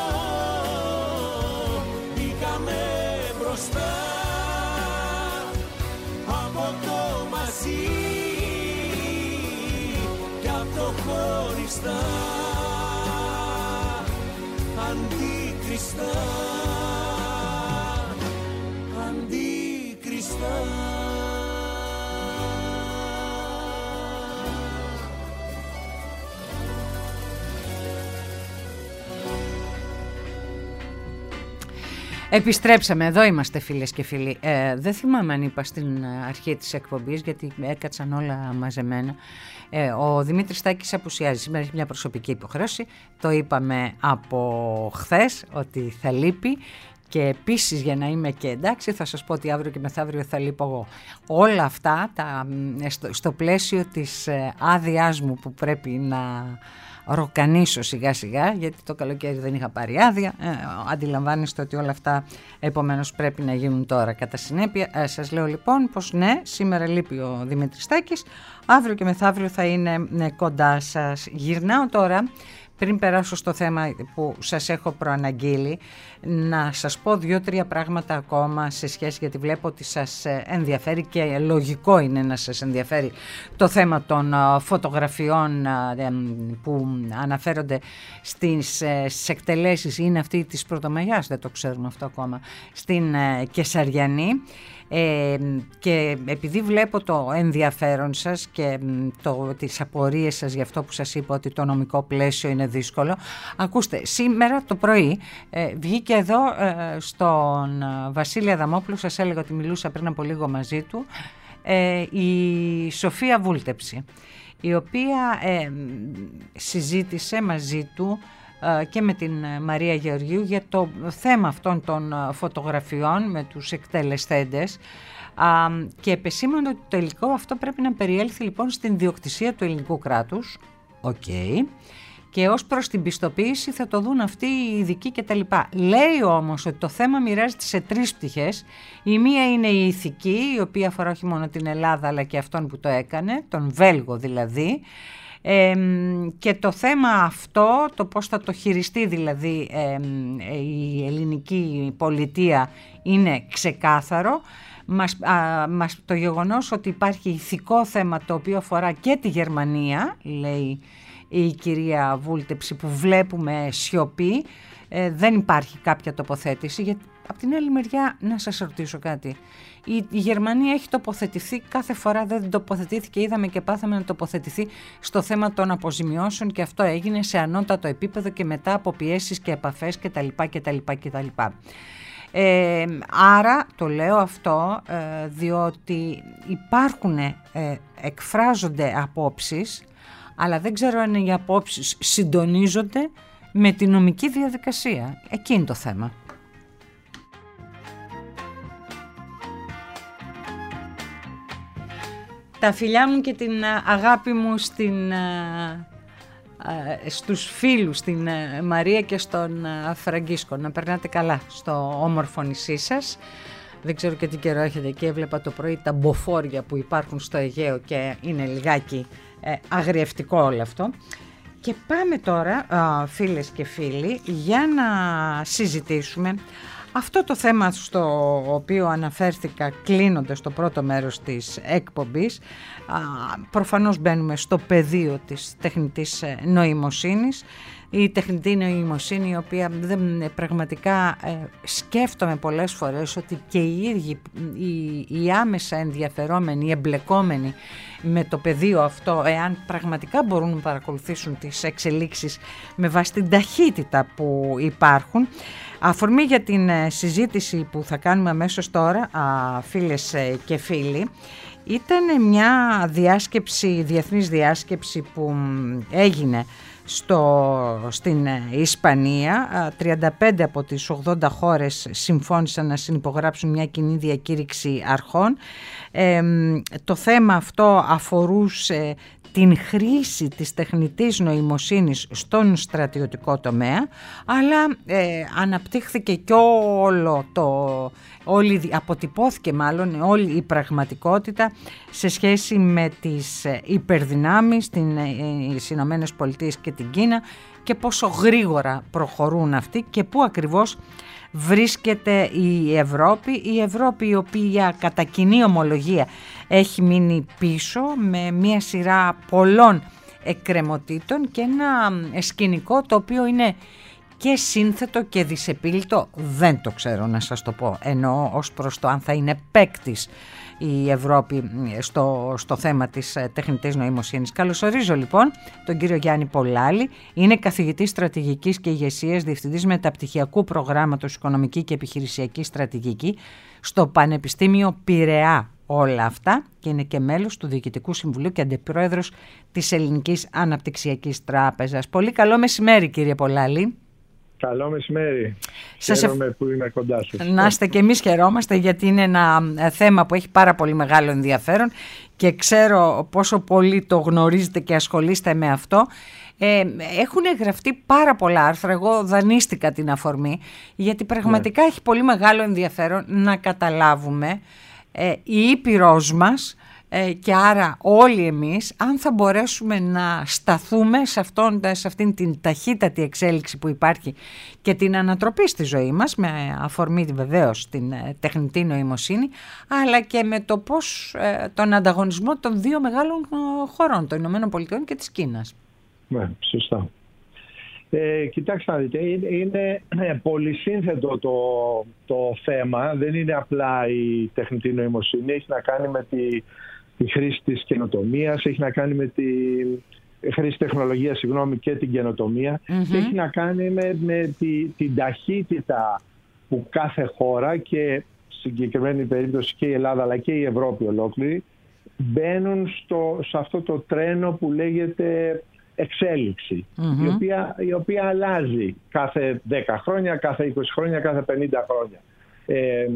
μπήκαμε μπροστά από το μαζί και από το χωριστά, αντίκριστα, αντίκριστα. Επιστρέψαμε, εδώ είμαστε φίλες και φίλοι. Ε, δεν θυμάμαι αν είπα στην αρχή της εκπομπής, γιατί έκατσαν όλα μαζεμένα. Ε, ο Δημήτρης Στάκης απουσιάζει, σήμερα έχει μια προσωπική υποχρέωση. Το είπαμε από χθες ότι θα λείπει. Και επίσης, για να είμαι και εντάξει, θα σας πω ότι αύριο και μεθαύριο θα λείπω εγώ. Όλα αυτά τα, στο, στο πλαίσιο της άδειάς μου που πρέπει να ροκανίσω σιγά σιγά, γιατί το καλοκαίρι δεν είχα πάρει άδεια. Ε, αντιλαμβάνεστε ότι όλα αυτά επομένως πρέπει να γίνουν τώρα κατά συνέπεια. Ε, σας λέω λοιπόν πως ναι, σήμερα λείπει ο Δημήτρης Στάκης, αύριο και μεθαύριο θα είναι ναι, κοντά σας. Γυρνάω τώρα, πριν περάσω στο θέμα που σας έχω προαναγγείλει, να σας πω δύο-τρία πράγματα ακόμα σε σχέση, γιατί βλέπω ότι σας ενδιαφέρει και λογικό είναι να σας ενδιαφέρει το θέμα των φωτογραφιών που αναφέρονται στις, στις εκτελέσεις, είναι αυτή της Πρωτομαγιάς, δεν το ξέρουμε αυτό ακόμα, στην Κεσαριανή. Ε, και επειδή βλέπω το ενδιαφέρον σας και το, τις απορίες σας για αυτό που σας είπα ότι το νομικό πλαίσιο είναι δύσκολο, ακούστε, σήμερα το πρωί ε, βγήκε εδώ ε, στον Βασίλη Αδαμόπουλο, σας έλεγα ότι μιλούσα πριν από λίγο μαζί του, ε, η Σοφία Βούλτεψη, η οποία ε, συζήτησε μαζί του και με την Μαρία Γεωργίου για το θέμα αυτών των φωτογραφιών με τους εκτελεστέντες και επεσήμανε ότι το υλικό αυτό πρέπει να περιέλθει λοιπόν στην ιδιοκτησία του ελληνικού κράτους. Οκ. Okay. Και ως προς την πιστοποίηση θα το δουν αυτοί οι ειδικοί κτλ. Λέει όμως ότι το θέμα μοιράζεται σε τρεις πτυχές. Η μία είναι η ηθική, η οποία αφορά όχι μόνο την Ελλάδα αλλά και αυτόν που το έκανε, τον Βέλγο δηλαδή. Ε, και το θέμα αυτό, το πώς θα το χειριστεί δηλαδή ε, η ελληνική πολιτεία, είναι ξεκάθαρο. Μας, α, μας, το γεγονός ότι υπάρχει ηθικό θέμα το οποίο αφορά και τη Γερμανία, λέει η κυρία Βούλτεψη, που βλέπουμε σιωπή, ε, δεν υπάρχει κάποια τοποθέτηση. Γιατί από την άλλη μεριά να σας ρωτήσω κάτι, η, η Γερμανία έχει τοποθετηθεί κάθε φορά, δεν τοποθετήθηκε, είδαμε και πάθαμε να τοποθετηθεί στο θέμα των αποζημιώσεων και αυτό έγινε σε ανώτατο επίπεδο και μετά από πιέσεις και επαφές κτλ. κτλ, κτλ. Ε, άρα το λέω αυτό ε, διότι υπάρχουν, ε, εκφράζονται απόψεις, αλλά δεν ξέρω αν οι απόψεις συντονίζονται με τη νομική διαδικασία. Εκεί είναι το θέμα. Τα φιλιά μου και την αγάπη μου στην, στους φίλους, στην Μαρία και στον Φραγκίσκο. Να περνάτε καλά στο όμορφο νησί σας. Δεν ξέρω και τι καιρό έχετε εκεί. Έβλεπα το πρωί τα μποφόρια που υπάρχουν στο Αιγαίο και είναι λιγάκι ε, αγριευτικό όλο αυτό. Και πάμε τώρα, φίλες και φίλοι, για να συζητήσουμε αυτό το θέμα στο οποίο αναφέρθηκα κλείνοντας το πρώτο μέρος της εκπομπής. Προφανώς μπαίνουμε στο πεδίο της τεχνητής νοημοσύνης. Η τεχνητή νοημοσύνη, η οποία δεν, πραγματικά ε, σκέφτομαι πολλές φορές ότι και οι ίδιοι οι, οι άμεσα ενδιαφερόμενοι, οι εμπλεκόμενοι με το πεδίο αυτό, εάν πραγματικά μπορούν να παρακολουθήσουν τις εξελίξεις με βάση την ταχύτητα που υπάρχουν. Αφορμή για την συζήτηση που θα κάνουμε αμέσως τώρα, α, φίλες και φίλοι, ήταν μια διάσκεψη, διεθνής διάσκεψη που έγινε στο, στην Ισπανία. τριάντα πέντε από τις ογδόντα χώρες συμφώνησαν να συνυπογράψουν μια κοινή διακήρυξη αρχών. Ε, το θέμα αυτό αφορούσε την χρήση της τεχνητής νοημοσύνης στον στρατιωτικό τομέα, αλλά ε, αναπτύχθηκε και όλο το, όλη, αποτυπώθηκε μάλλον όλη η πραγματικότητα σε σχέση με τις υπερδυνάμεις στις Ηνωμένες Πολιτείες και την Κίνα και πόσο γρήγορα προχωρούν αυτοί και πού ακριβώς βρίσκεται η Ευρώπη, η Ευρώπη η οποία κατά κοινή ομολογία έχει μείνει πίσω με μια σειρά πολλών εκκρεμωτήτων και ένα σκηνικό το οποίο είναι και σύνθετο και δυσεπίλητο, δεν το ξέρω να σας το πω, εννοώ ως προς το αν θα είναι παίκτης η Ευρώπη στο, στο θέμα της τεχνητής νοημοσύνης. Καλωσορίζω λοιπόν τον κύριο Γιάννη Πολάλη, είναι καθηγητής στρατηγικής και ηγεσίας, διευθυντής μεταπτυχιακού προγράμματος Οικονομική και Επιχειρησιακή Στρατηγική στο Πανεπιστήμιο Πειραιά. Όλα αυτά και είναι και μέλος του Διοικητικού Συμβουλίου και Αντιπρόεδρος της Ελληνικής Αναπτυξιακής Τράπεζας. Πολύ καλό μεσημέρι κύριε Πολάλη. Καλό μεσημέρι. Σας Χαίρομαι που είμαι κοντά σας. Να είστε και εμείς χαιρόμαστε, γιατί είναι ένα θέμα που έχει πάρα πολύ μεγάλο ενδιαφέρον και ξέρω πόσο πολύ το γνωρίζετε και ασχολείστε με αυτό. Ε, έχουν γραφτεί πάρα πολλά άρθρα, εγώ δανείστηκα την αφορμή, γιατί πραγματικά ναι. έχει πολύ μεγάλο ενδιαφέρον να καταλάβουμε ε, η Ήπειρός μας ε, και άρα όλοι εμείς, αν θα μπορέσουμε να σταθούμε σε, αυτόν, σε αυτήν την ταχύτατη εξέλιξη που υπάρχει και την ανατροπή στη ζωή μας, με αφορμή βεβαίως την ε, τεχνητή νοημοσύνη, αλλά και με το πώς, ε, τον ανταγωνισμό των δύο μεγάλων ε, χωρών, των Ηνωμένων Πολιτειών και της Κίνας. Ναι, σωστά. Ε, κοιτάξτε να δείτε, είναι, είναι ε, πολυσύνθετο το, το θέμα. Δεν είναι απλά η τεχνητή νοημοσύνη. Έχει να κάνει με τη, τη χρήση της καινοτομίας, έχει να κάνει με τη χρήση τεχνολογίας, συγγνώμη, και την καινοτομία. Mm-hmm. Και έχει να κάνει με, με τη, την ταχύτητα που κάθε χώρα, και συγκεκριμένη περίπτωση και η Ελλάδα αλλά και η Ευρώπη ολόκληρη, μπαίνουν στο, σε αυτό το τρένο που λέγεται εξέλιξη, mm-hmm. η, οποία, η οποία αλλάζει κάθε δέκα χρόνια, κάθε είκοσι χρόνια, κάθε πενήντα χρόνια. Ε,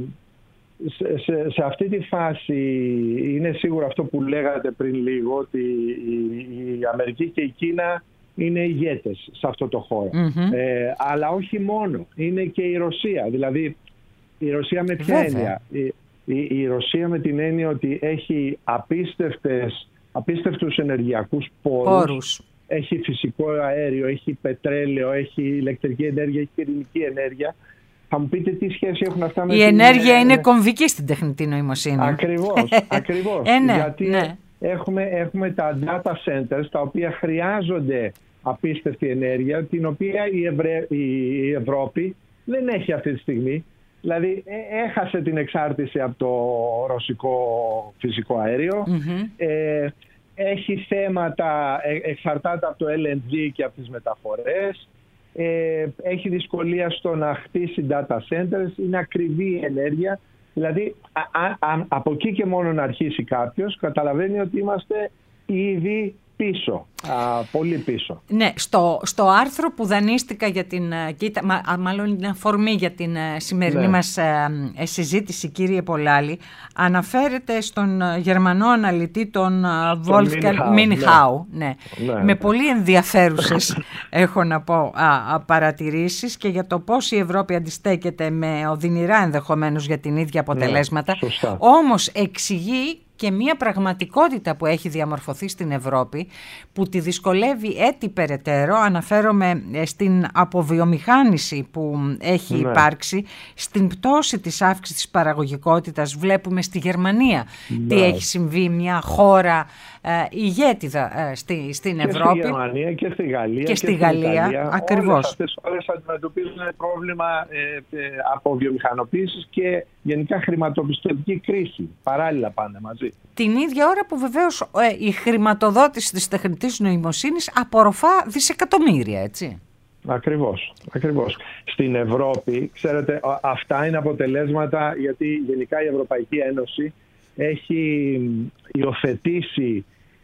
σε, σε, σε αυτή τη φάση είναι σίγουρο αυτό που λέγατε πριν λίγο, ότι η, η Αμερική και η Κίνα είναι ηγέτες σε αυτό το χώρο. Mm-hmm. Ε, αλλά όχι μόνο, είναι και η Ρωσία. Δηλαδή η Ρωσία με ποια έννοια? Η, η, η Ρωσία με την έννοια ότι έχει απίστευτες, απίστευτους ενεργειακούς πόρους. πόρους. Έχει φυσικό αέριο, έχει πετρέλαιο, έχει ηλεκτρική ενέργεια, έχει πυρηνική ενέργεια. Θα μου πείτε τι σχέση έχουν αυτά με η την... Η ενέργεια είναι κομβική στην τεχνητή νοημοσύνη. Ακριβώς, ακριβώς. ε, ναι, γιατί ναι. Έχουμε, έχουμε τα data centers, τα οποία χρειάζονται απίστευτη ενέργεια, την οποία η, Ευρε... η Ευρώπη δεν έχει αυτή τη στιγμή. Δηλαδή έχασε την εξάρτηση από το ρωσικό φυσικό αέριο. Mm-hmm. Ε, έχει θέματα, εξαρτάται από το ελ εν τζι και από τις μεταφορές. Ε, έχει δυσκολία στο να χτίσει data centers. Είναι ακριβή η ενέργεια. Δηλαδή, α, α, από εκεί και μόνο να αρχίσει κάποιος, καταλαβαίνει ότι είμαστε ήδη πίσω, α, πολύ πίσω. Ναι, στο, στο άρθρο που δανείστηκα για την, κοίτα, μα, μάλλον είναι αφορμή για την σημερινή ναι. μας ε, ε, συζήτηση, κύριε Πολάλη, αναφέρεται στον Γερμανό αναλυτή τον Wolfgang Minchau, ναι. Ναι. Ναι. με πολύ ενδιαφέρουσες έχω να πω α, α, παρατηρήσεις και για το πώς η Ευρώπη αντιστέκεται με οδυνηρά ενδεχομένως για την ίδια αποτελέσματα, ναι, όμως εξηγεί και μια πραγματικότητα που έχει διαμορφωθεί στην Ευρώπη, που τη δυσκολεύει έτη περαιτέρω. Αναφέρομαι στην αποβιομηχάνηση που έχει ναι. υπάρξει, στην πτώση της αύξησης της παραγωγικότητας. Βλέπουμε στη Γερμανία ναι. τι έχει συμβεί, μια χώρα ε, ηγέτιδα ε, στη, στην και Ευρώπη. Και στη Γερμανία και στη Γαλλία. Και, και στη Γαλλία, Ιταλία. Ακριβώς. Όλες αυτές τις χώρες αντιμετωπίζουν πρόβλημα ε, ε, αποβιομηχανοποίησης και γενικά χρηματοπιστωτική κρίση. Παράλληλα πάνε μαζί. Την ίδια ώρα που βεβαίως ε, η χρηματοδότηση της τεχνητής νοημοσύνης απορροφά δισεκατομμύρια, έτσι. Ακριβώς, ακριβώς. Στην Ευρώπη, ξέρετε, αυτά είναι αποτελέσματα, γιατί γενικά η Ευρωπαϊκή Ένωση έχει υιοθετήσει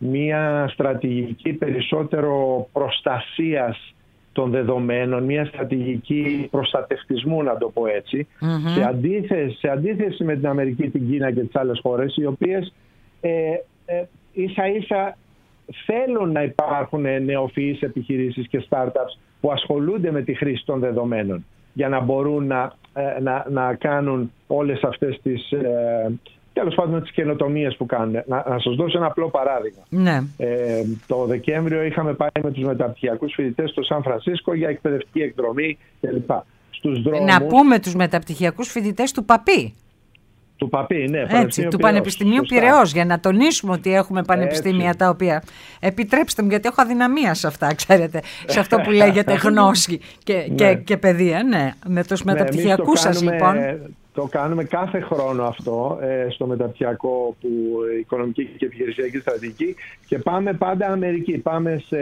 μια στρατηγική περισσότερο προστασίας των δεδομένων, μια στρατηγική προστατευτισμού, να το πω έτσι, mm-hmm. σε, αντίθεση, σε αντίθεση με την Αμερική, την Κίνα και τις άλλες χώρες, οι οποίες ε, ε, ίσα ίσα θέλουν να υπάρχουν νεοφυείς επιχειρήσεις και startups που ασχολούνται με τη χρήση των δεδομένων για να μπορούν να, ε, να, να κάνουν όλες αυτές τις... Ε, τέλος πάντων τις καινοτομίες που κάνουν. Να, να σας δώσω ένα απλό παράδειγμα. Ναι. Ε, το Δεκέμβριο είχαμε πάει με τους μεταπτυχιακούς φοιτητές στο Σαν Φρανσίσκο για εκπαιδευτική εκδρομή κλπ. Στους δρόμους... Να πούμε τους μεταπτυχιακούς φοιτητές του ΠΑΠΗ. Του ΠΑΠΗ, ναι. Έτσι, του Πανεπιστημίου Πειραιώς, για να τονίσουμε ότι έχουμε πανεπιστήμια έτσι. Τα οποία... Επιτρέψτε μου, γιατί έχω αδυναμία σε αυτά, ξέρετε, σε αυτό που λέγεται γνώση και, ναι. και, και παιδεία. Ναι, με τους μεταπτυχιακούς σας λοιπόν... Το κάνουμε κάθε χρόνο αυτό ε, στο μεταπτυχιακό που οικονομική και επιχειρησιακή στρατηγική και πάμε πάντα Αμερική. Πάμε σε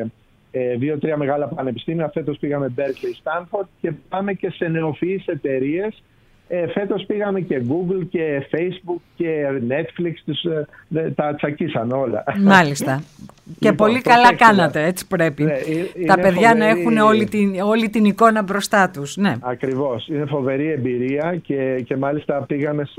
ε, δύο-τρία μεγάλα πανεπιστήμια. Φέτος πήγαμε Berkeley, Stanford και πάμε και σε νεοφυείς εταιρείες Ε, φέτος πήγαμε και Google και Facebook και Netflix, τους, ε, τα τσακίσαν όλα. Μάλιστα. Και λοιπόν, πολύ καλά κάνατε, έτσι πρέπει. Ναι, τα παιδιά φοβερή... να έχουν όλη την, όλη την εικόνα μπροστά τους. Ναι. Ακριβώς. Είναι φοβερή εμπειρία και, και μάλιστα πήγαμε σε,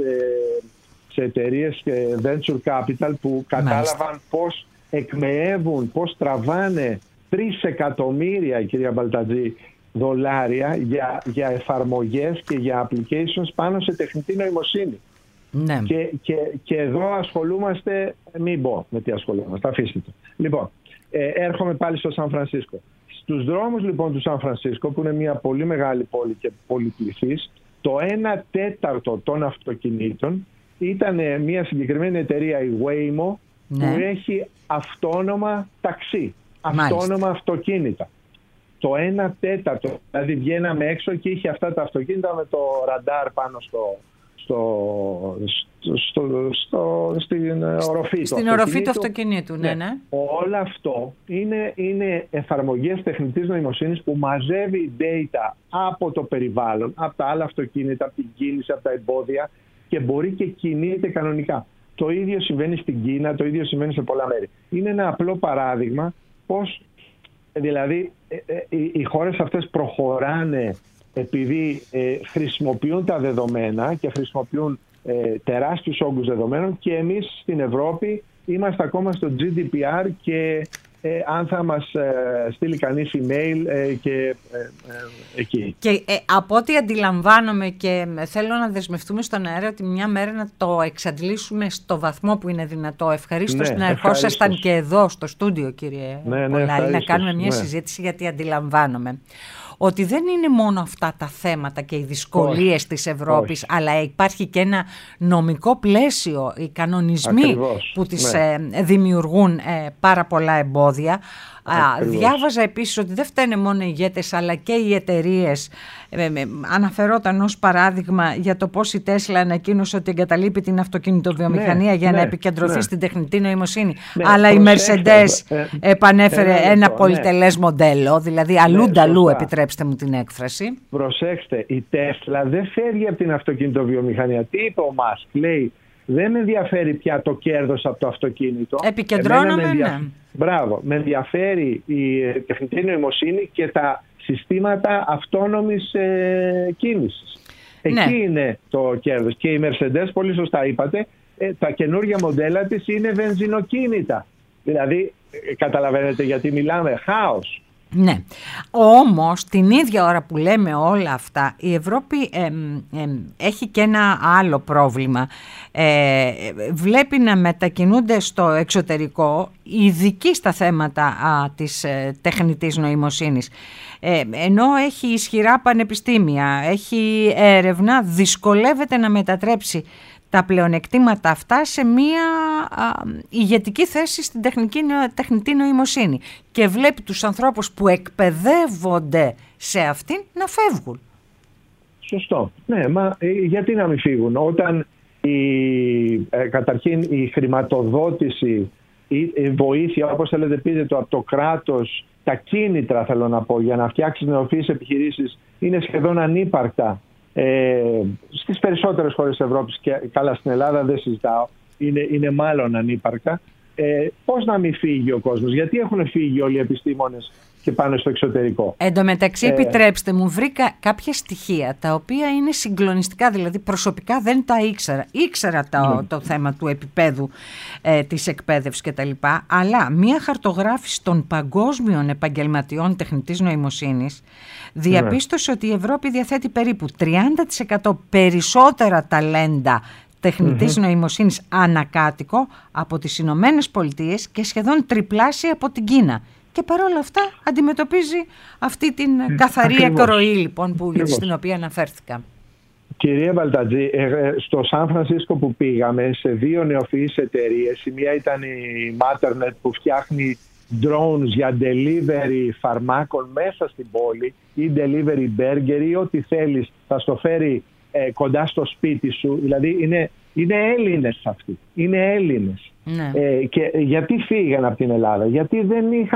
σε εταιρείες και venture capital που κατάλαβαν μάλιστα πώς εκμεεύουν, πώς τραβάνε τρεις εκατομμύρια, κυρία Μπαλτατζή, δολάρια για, για εφαρμογές και για applications πάνω σε τεχνητή νοημοσύνη. Ναι. Και, και, και εδώ ασχολούμαστε, μην πω με τι ασχολούμαστε, αφήστε το. Λοιπόν, ε, έρχομαι πάλι στο Σαν Φρανσίσκο. Στους δρόμους λοιπόν του Σαν Φρανσίσκο, που είναι μια πολύ μεγάλη πόλη και πολυπληθής, το ένα τέταρτο των αυτοκινήτων ήταν μια συγκεκριμένη εταιρεία, η Waymo, ναι, που έχει αυτόνομα ταξί, αυτόνομα μάλιστα αυτοκίνητα. Το ένα τέταρτο, δηλαδή βγαίναμε έξω και είχε αυτά τα αυτοκίνητα με το ραντάρ πάνω στο, στο, στο, στο, στην οροφή στην του οροφή του αυτοκινήτου. Ναι, ναι. Όλο αυτό είναι, είναι εφαρμογές τεχνητής νοημοσύνης που μαζεύει data από το περιβάλλον, από τα άλλα αυτοκίνητα, από την κίνηση, από τα εμπόδια και μπορεί και κινείται κανονικά. Το ίδιο συμβαίνει στην Κίνα, το ίδιο συμβαίνει σε πολλά μέρη. Είναι ένα απλό παράδειγμα πώς δηλαδή οι χώρες αυτές προχωράνε επειδή χρησιμοποιούν τα δεδομένα και χρησιμοποιούν τεράστιους όγκους δεδομένων και εμείς στην Ευρώπη είμαστε ακόμα στο τζι ντι πι αρ και ε, αν θα μας ε, στείλει κανείς email ε, και ε, ε, εκεί. Και ε, από ό,τι αντιλαμβάνομαι και θέλω να δεσμευτούμε στον αέρα ότι μια μέρα να το εξαντλήσουμε στο βαθμό που είναι δυνατό. Ευχαρίστως ναι, να ερχόσασταν και εδώ στο στούντιο, κύριε ναι, ναι, Πολάλη, να κάνουμε μια ναι. συζήτηση, γιατί αντιλαμβάνομαι ότι δεν είναι μόνο αυτά τα θέματα και οι δυσκολίες όχι, της Ευρώπης, όχι. αλλά υπάρχει και ένα νομικό πλαίσιο, οι κανονισμοί Ακριβώς, που τις ναι. ε, δημιουργούν ε, πάρα πολλά εμπόδια. Α, διάβαζα επίσης ότι δεν φταίνε μόνο οι ηγέτες αλλά και οι εταιρείες. Ε, ε, αναφερόταν ως παράδειγμα για το πώς η Τέσλα ανακοίνωσε ότι εγκαταλείπει την αυτοκινητοβιομηχανία ναι, για ναι, να επικεντρωθεί ναι. στην τεχνητή νοημοσύνη. Ναι, αλλά η Mercedes ε, επανέφερε ε, ε, ένα πολυτελές ναι. μοντέλο, δηλαδή αλλούνταλού, ναι, επιτρέψτε μου την έκφραση. Προσέξτε, η Τέσλα δεν φεύγει από την αυτοκινητοβιομηχανία. Τι είπε ο Μάσκ, λέει, δεν με ενδιαφέρει πια το κέρδος από το αυτοκίνητο. Επικεντρώνομαι, ενδιαφ... ναι. Μπράβο, με ενδιαφέρει η τεχνητή νοημοσύνη και τα συστήματα αυτόνομης ε, κίνησης. Εκεί ναι. είναι το κέρδος. Και η Mercedes, πολύ σωστά είπατε, ε, τα καινούργια μοντέλα της είναι βενζινοκίνητα. Δηλαδή, ε, καταλαβαίνετε γιατί μιλάμε, χάος. Ναι, όμως την ίδια ώρα που λέμε όλα αυτά η Ευρώπη ε, ε, έχει και ένα άλλο πρόβλημα. Ε, βλέπει να μετακινούνται στο εξωτερικό ειδικοί στα θέματα α, της ε, τεχνητής νοημοσύνης. Ε, ενώ έχει ισχυρά πανεπιστήμια, έχει έρευνα, δυσκολεύεται να μετατρέψει τα πλεονεκτήματα αυτά σε μια α, ηγετική θέση στην τεχνική, τεχνητή νοημοσύνη και βλέπει τους ανθρώπους που εκπαιδεύονται σε αυτήν να φεύγουν. Σωστό. Ναι, μα γιατί να μην φύγουν όταν η, ε, καταρχήν η χρηματοδότηση, η, η βοήθεια, όπως θέλετε πείτε το, από το κράτος, τα κίνητρα θέλω να πω για να φτιάξεις νεοφυείς επιχειρήσεις είναι σχεδόν ανύπαρκτα. Ε, στις περισσότερες χώρες της Ευρώπης και καλά στην Ελλάδα δεν συζητάω, είναι, είναι μάλλον ανύπαρκτα. Ε, πώς να μην φύγει ο κόσμος, γιατί έχουν φύγει όλοι οι επιστήμονες και πάνε στο εξωτερικό. Εν τω μεταξύ, ε, επιτρέψτε μου, βρήκα κάποια στοιχεία τα οποία είναι συγκλονιστικά, δηλαδή προσωπικά δεν τα ήξερα. Ήξερα το, ναι. το θέμα του επίπεδου ε, της εκπαίδευσης κτλ. Αλλά μία χαρτογράφηση των παγκόσμιων επαγγελματιών τεχνητής νοημοσύνης διαπίστωσε ναι. ότι η Ευρώπη διαθέτει περίπου τριάντα τοις εκατό περισσότερα ταλέντα τεχνητής mm-hmm. νοημοσύνης ανακάτοικο από τις Ηνωμένες Πολιτείες και σχεδόν τριπλάσια από την Κίνα. Και παρόλα αυτά αντιμετωπίζει αυτή την mm, καθαρή ακριβώς. εκροή λοιπόν που, στην οποία αναφέρθηκα. Κυρία Μπαλτατζή, στο Σαν Φρανσίσκο που πήγαμε σε δύο νεοφυείς εταιρείες, η μία ήταν η Matternet που φτιάχνει drones για delivery φαρμάκων μέσα στην πόλη ή delivery burger ή ό,τι θέλεις θα στο φέρει ε, κοντά στο σπίτι σου. Δηλαδή είναι, είναι Έλληνες αυτοί, είναι Έλληνες. Ναι. Ε, και γιατί φύγαν από την Ελλάδα, γιατί δεν είχαν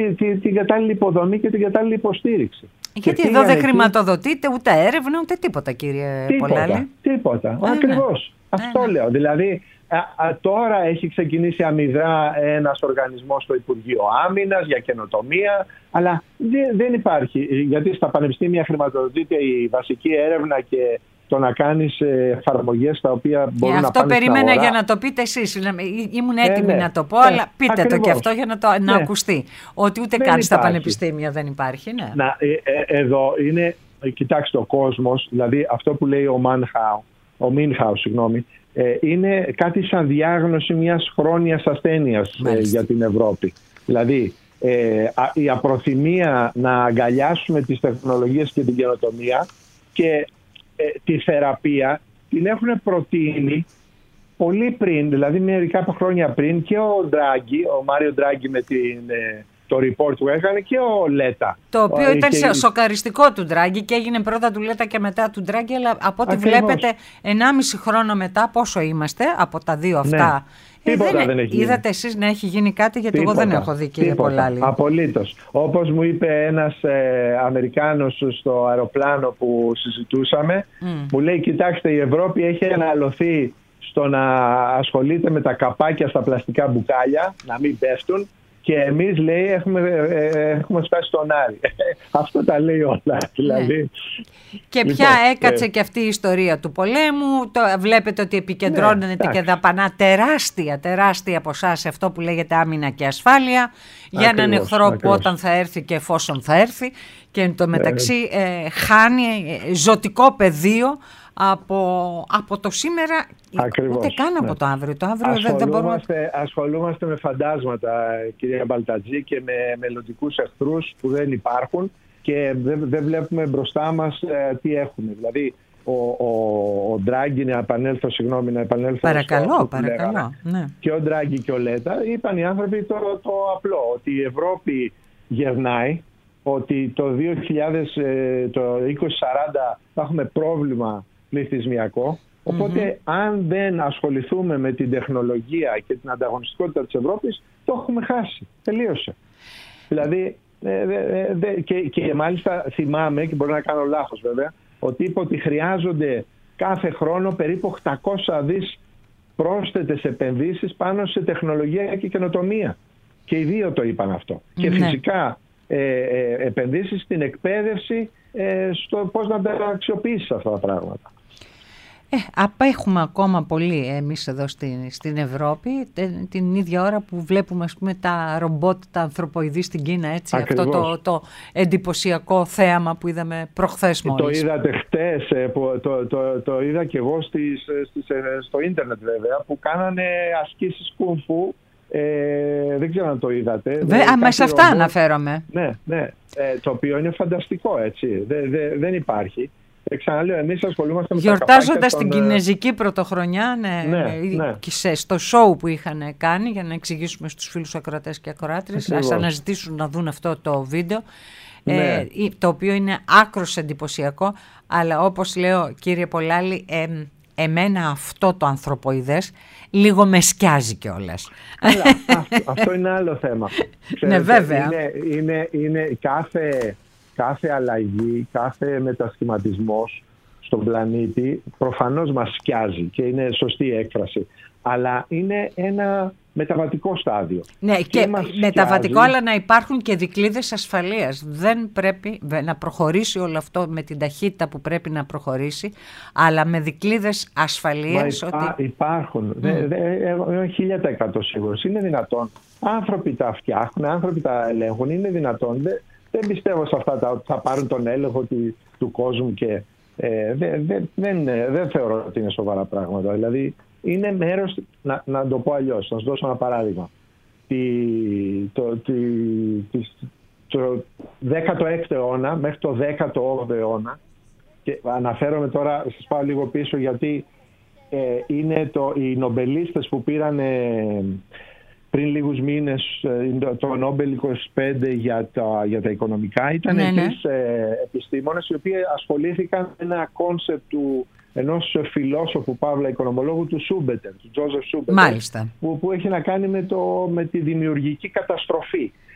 την, την, την κατάλληλη υποδομή και την κατάλληλη υποστήριξη. Γιατί εδώ δεν εκεί... χρηματοδοτείται ούτε έρευνα ούτε τίποτα, κύριε τίποτα, Πολάλη. Τίποτα, ακριβώς. Ναι. Αυτό ναι. λέω. Δηλαδή α, α, τώρα έχει ξεκινήσει αμυδρά ένας οργανισμός στο Υπουργείο Άμυνας για καινοτομία, αλλά δεν, δεν υπάρχει. Γιατί στα πανεπιστήμια χρηματοδοτείται η βασική έρευνα και το να κάνεις εφαρμογές τα οποία μπορούν να πάνε στην αγορά. Αυτό περίμενα για να το πείτε εσείς. Ήμουν έτοιμη ε, ναι, να το πω, ε, αλλά πείτε ακριβώς. Το και αυτό για να, το, να ναι. ακουστεί. Ότι ούτε δεν καν υπάρχει. Στα πανεπιστήμια δεν υπάρχει. Ναι. Να, ε, ε, εδώ είναι, κοιτάξτε, ο κόσμος, δηλαδή αυτό που λέει ο Μάνχαου, ο Μίνχαου, συγγνώμη, ε, είναι κάτι σαν διάγνωση μιας χρόνιας ασθένειας ε, για την Ευρώπη. Δηλαδή, ε, α, η απροθυμία να αγκαλιάσουμε τις τεχνολογίες και την καινοτομία και τη θεραπεία την έχουν προτείνει πολύ πριν, δηλαδή μερικά χρόνια πριν, και ο Ντράγκη, ο Μάριο Ντράγκη με την, το report που έκανε, και ο Λέτα. Το οποίο ο, ήταν και... σοκαριστικό του Ντράγκη και έγινε πρώτα του Λέτα και μετά του Ντράγκη, αλλά από ό,τι ακριβώς. Βλέπετε ενάμιση χρόνο μετά, πόσο είμαστε από τα δύο αυτά. Ναι. Ε, Τίποτα δεν, δεν έχει γίνει. Είδατε εσείς να έχει γίνει κάτι, γιατί τίποτα, εγώ δεν έχω δει, κύριε Πολάλη. Απολύτως. Όπως μου είπε ένας ε, Αμερικάνος στο αεροπλάνο που συζητούσαμε, mm. μου λέει, κοιτάξτε, η Ευρώπη έχει αναλωθεί στο να ασχολείται με τα καπάκια στα πλαστικά μπουκάλια, να μην πέφτουν, και εμείς, λέει, έχουμε, ε, έχουμε σπάσει τον Άρη. Αυτό τα λέει όλα. Δηλαδή. Και λοιπόν, πια έκατσε ε... και αυτή η ιστορία του πολέμου. Το, βλέπετε ότι επικεντρώνεται ναι, και δαπανά τεράστια, τεράστια ποσά σε αυτό που λέγεται άμυνα και ασφάλεια, για ακριβώς, έναν εχθρό ακριβώς. Που όταν θα έρθει και εφόσον θα έρθει, και εν τω μεταξύ ε, χάνει ζωτικό πεδίο από, από το σήμερα, ακριβώς, ούτε καν από ναι. το αύριο. Το αύριο δεν, δεν μπορούμε... Ασχολούμαστε με φαντάσματα, κυρία Μπαλτατζή, και με μελλοντικούς εχθρούς που δεν υπάρχουν και δεν, δεν βλέπουμε μπροστά μας ε, τι έχουμε. Δηλαδή, ο, ο, ο Ντράγκη, να επανέλθω, συγγνώμη, να επανέλθω. Παρακαλώ, στο, παρακαλώ. Ναι. Και ο Ντράγκη και ο Λέτα είπαν οι άνθρωποι το, το απλό, ότι η Ευρώπη γερνάει, ότι το δύο χιλιάδες είκοσι σαράντα θα έχουμε πρόβλημα πληθυσμιακό. Οπότε mm-hmm. αν δεν ασχοληθούμε με την τεχνολογία και την ανταγωνιστικότητα της Ευρώπης, το έχουμε χάσει. Τελείωσε. Δηλαδή, ε, δε, δε, και, και μάλιστα θυμάμαι, και μπορεί να κάνω λάθος βέβαια, ότι είπε ότι χρειάζονται κάθε χρόνο περίπου οκτακόσια δις πρόσθετες επενδύσεις πάνω σε τεχνολογία και καινοτομία. Και οι δύο το είπαν αυτό. Mm-hmm. Και φυσικά ε, ε, επενδύσεις στην εκπαίδευση, ε, στο πώς να τα αξιοποιήσεις αυτά τα πράγματα. Ε, απέχουμε ακόμα πολύ εμείς εδώ στην, στην Ευρώπη, την, την ίδια ώρα που βλέπουμε, ας πούμε, τα ρομπότ, τα ανθρωποειδή στην Κίνα, έτσι, αυτό το, το εντυπωσιακό θέαμα που είδαμε προχθές μόλις. Το είδατε χτες, το, το, το, το είδα και εγώ στις, στις, στο ίντερνετ βέβαια, που κάνανε ασκήσεις κουμφού. Ε, δεν ξέρω αν το είδατε. Βε, α, με σε αυτά ρομπότ, αναφέρομαι. Ναι, ναι, ε, το οποίο είναι φανταστικό, έτσι, δε, δε, δεν υπάρχει. Ξαναλέω, εμείς ασχολούμαστε με γιορτάζοντας τον... την Κινεζική Πρωτοχρονιά, ναι, ναι, ναι. Και σε, στο show που είχαν κάνει, για να εξηγήσουμε στους φίλους ακροατές και ακροάτρες, ας αναζητήσουν να δουν αυτό το βίντεο, ναι. ε, το οποίο είναι άκρως εντυπωσιακό, αλλά όπως λέω, κύριε Πολάλη, ε, εμένα αυτό το ανθρωποειδές λίγο με σκιάζει κιόλας. Αλλά, αυτό, αυτό είναι άλλο θέμα. Ξέρετε, ναι, βέβαια. Είναι, είναι, είναι κάθε... Κάθε αλλαγή, κάθε μετασχηματισμός στον πλανήτη προφανώς μας σκιάζει και είναι σωστή η έκφραση. Αλλά είναι ένα μεταβατικό στάδιο. Ναι, και, και μεταβατικό, αλλά να υπάρχουν και δικλείδες ασφαλείας. Δεν πρέπει να προχωρήσει όλο αυτό με την ταχύτητα που πρέπει να προχωρήσει, αλλά με δικλείδες ασφαλείας. Μα υπά, ότι... υπάρχουν. Mm. Είμαι χίλια τοις εκατό σίγουρος. Είναι δυνατόν. Άνθρωποι τα φτιάχνουν, άνθρωποι τα ελέγχουν. Είναι δυνατόν. Δεν πιστεύω σε αυτά τα ότι θα πάρουν τον έλεγχο του, του κόσμου και ε, δεν, δεν, δεν, δεν θεωρώ ότι είναι σοβαρά πράγματα. Δηλαδή είναι μέρος, να, να το πω αλλιώς, να σας δώσω ένα παράδειγμα. Τη, το, τη, τη, το δέκατο έκτο αιώνα μέχρι το δέκατο όγδοο αιώνα, και αναφέρομαι τώρα, σας πάω λίγο πίσω γιατί ε, είναι το, οι νομπελίστες που πήραν ε, πριν λίγους μήνες το Νόμπελ είκοσι πέντε για τα, για τα οικονομικά, ήταν ναι, ναι. τρεις ε, επιστήμονες οι οποίοι ασχολήθηκαν με ένα κόνσεπτ του ενός φιλόσοφου, παύλα οικονομολόγου, του Σούμπετερ, του Τζόζεφ Σούμπετερ, Μάλιστα. που, που έχει να κάνει με, το, με τη δημιουργική καταστροφή.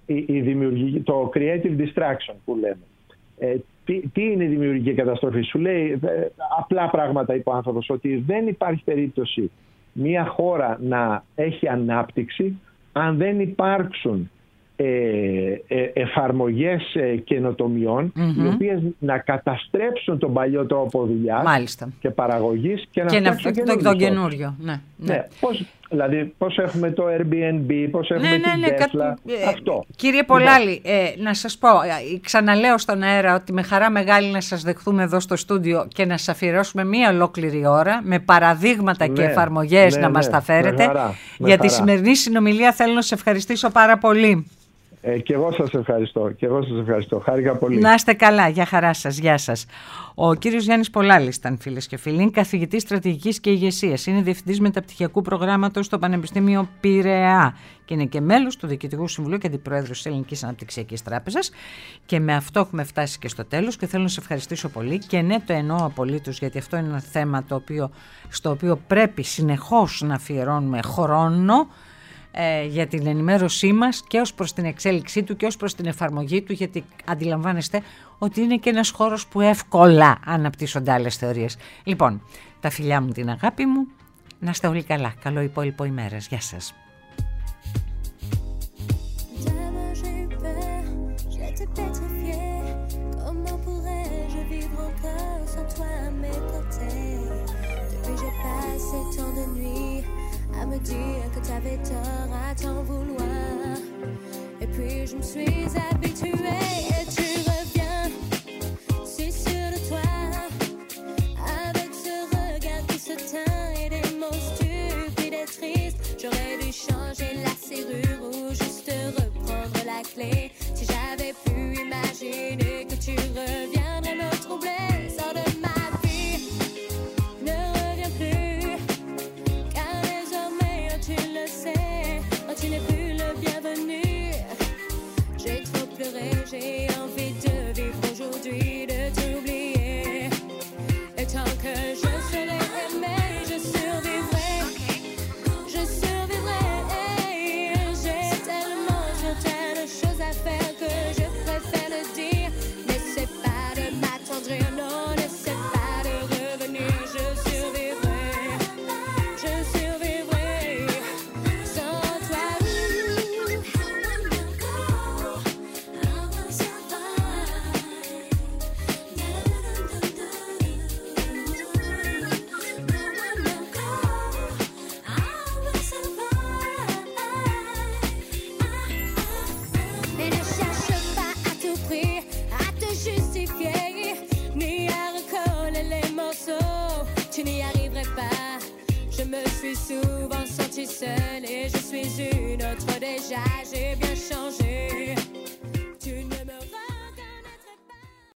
η, η δημιουργική, το creative distraction που λέμε. Ε, τι, τι είναι η δημιουργική καταστροφή? Σου λέει ε, απλά πράγματα, είπε ο άνθρωπος, ότι δεν υπάρχει περίπτωση μια χώρα να έχει ανάπτυξη αν δεν υπάρξουν ε, ε, εφαρμογές ε, καινοτομιών, mm-hmm. οι οποίες να καταστρέψουν τον παλιό τρόπο δουλειάς και παραγωγής και να και φτιάξουν το, το καινούριο. Ναι, ναι. Ναι, πώς, δηλαδή πώς έχουμε το Airbnb, πώς έχουμε ναι, την ναι, ναι, Tesla, ε, αυτό. Κύριε Πολάλη, ε, να σας πω, ε, ξαναλέω στον αέρα ότι με χαρά μεγάλη να σας δεχθούμε εδώ στο στούντιο και να σας αφιερώσουμε μία ολόκληρη ώρα με παραδείγματα ναι, και εφαρμογές ναι, να ναι, μας τα φέρετε. Με με για χαρά. Τη σημερινή συνομιλία θέλω να σας ευχαριστήσω πάρα πολύ. Ε, και εγώ σας ευχαριστώ, και εγώ σας ευχαριστώ. Χάρηκα πολύ. Να είστε καλά, για χαρά σας, γεια σας. Ο κύριος Γιάννης Πολάλης ήταν, φίλες και φίλοι, καθηγητής στρατηγικής και ηγεσίας. Είναι διευθυντής μεταπτυχιακού προγράμματος στο Πανεπιστήμιο Πειραιά και είναι και μέλος του Διοικητικού Συμβουλίου και αντιπρόεδρος της Ελληνικής Αναπτυξιακής Τράπεζας. Και με αυτό έχουμε φτάσει και στο τέλος και θέλω να σας ευχαριστήσω πολύ. Και ναι, το εννοώ απολύτως, γιατί αυτό είναι ένα θέμα το οποίο, στο οποίο πρέπει συνεχώς να αφιερώνουμε χρόνο. Ε, για την ενημέρωσή μας και ως προς την εξέλιξή του και ως προς την εφαρμογή του, γιατί αντιλαμβάνεστε ότι είναι και ένας χώρος που εύκολα αναπτύσσονται άλλες θεωρίες. Λοιπόν, τα φιλιά μου, την αγάπη μου, να είστε όλοι καλά. Καλό υπόλοιπο ημέρας. Γεια σας. À me dire que t'avais tort à t'en vouloir. Et puis je me suis habituée et tu reviens si sûr de toi, avec ce regard qui se teint et des mots stupides et tristes. J'aurais dû changer la serrure ou juste reprendre la clé. Si j'avais pu imaginer que tu reviendrais me troubler. Sors de ma vie, ne reviens plus. Tu n'es plus le bienvenu. J'ai trop pleuré, j'ai envie de vivre aujourd'hui, de t'oublier. Et tant que je serai aimée, je survivrai. Je survivrai. J'ai tellement, j'ai tellement de choses à faire que je préfère le dire. N'essaie pas de m'attendrir, non, n'essaie pas de revenir. Je survivrai. Je survivrai. Tu n'y arriverais pas. Je me suis souvent sentie seule et je suis une autre déjà. J'ai bien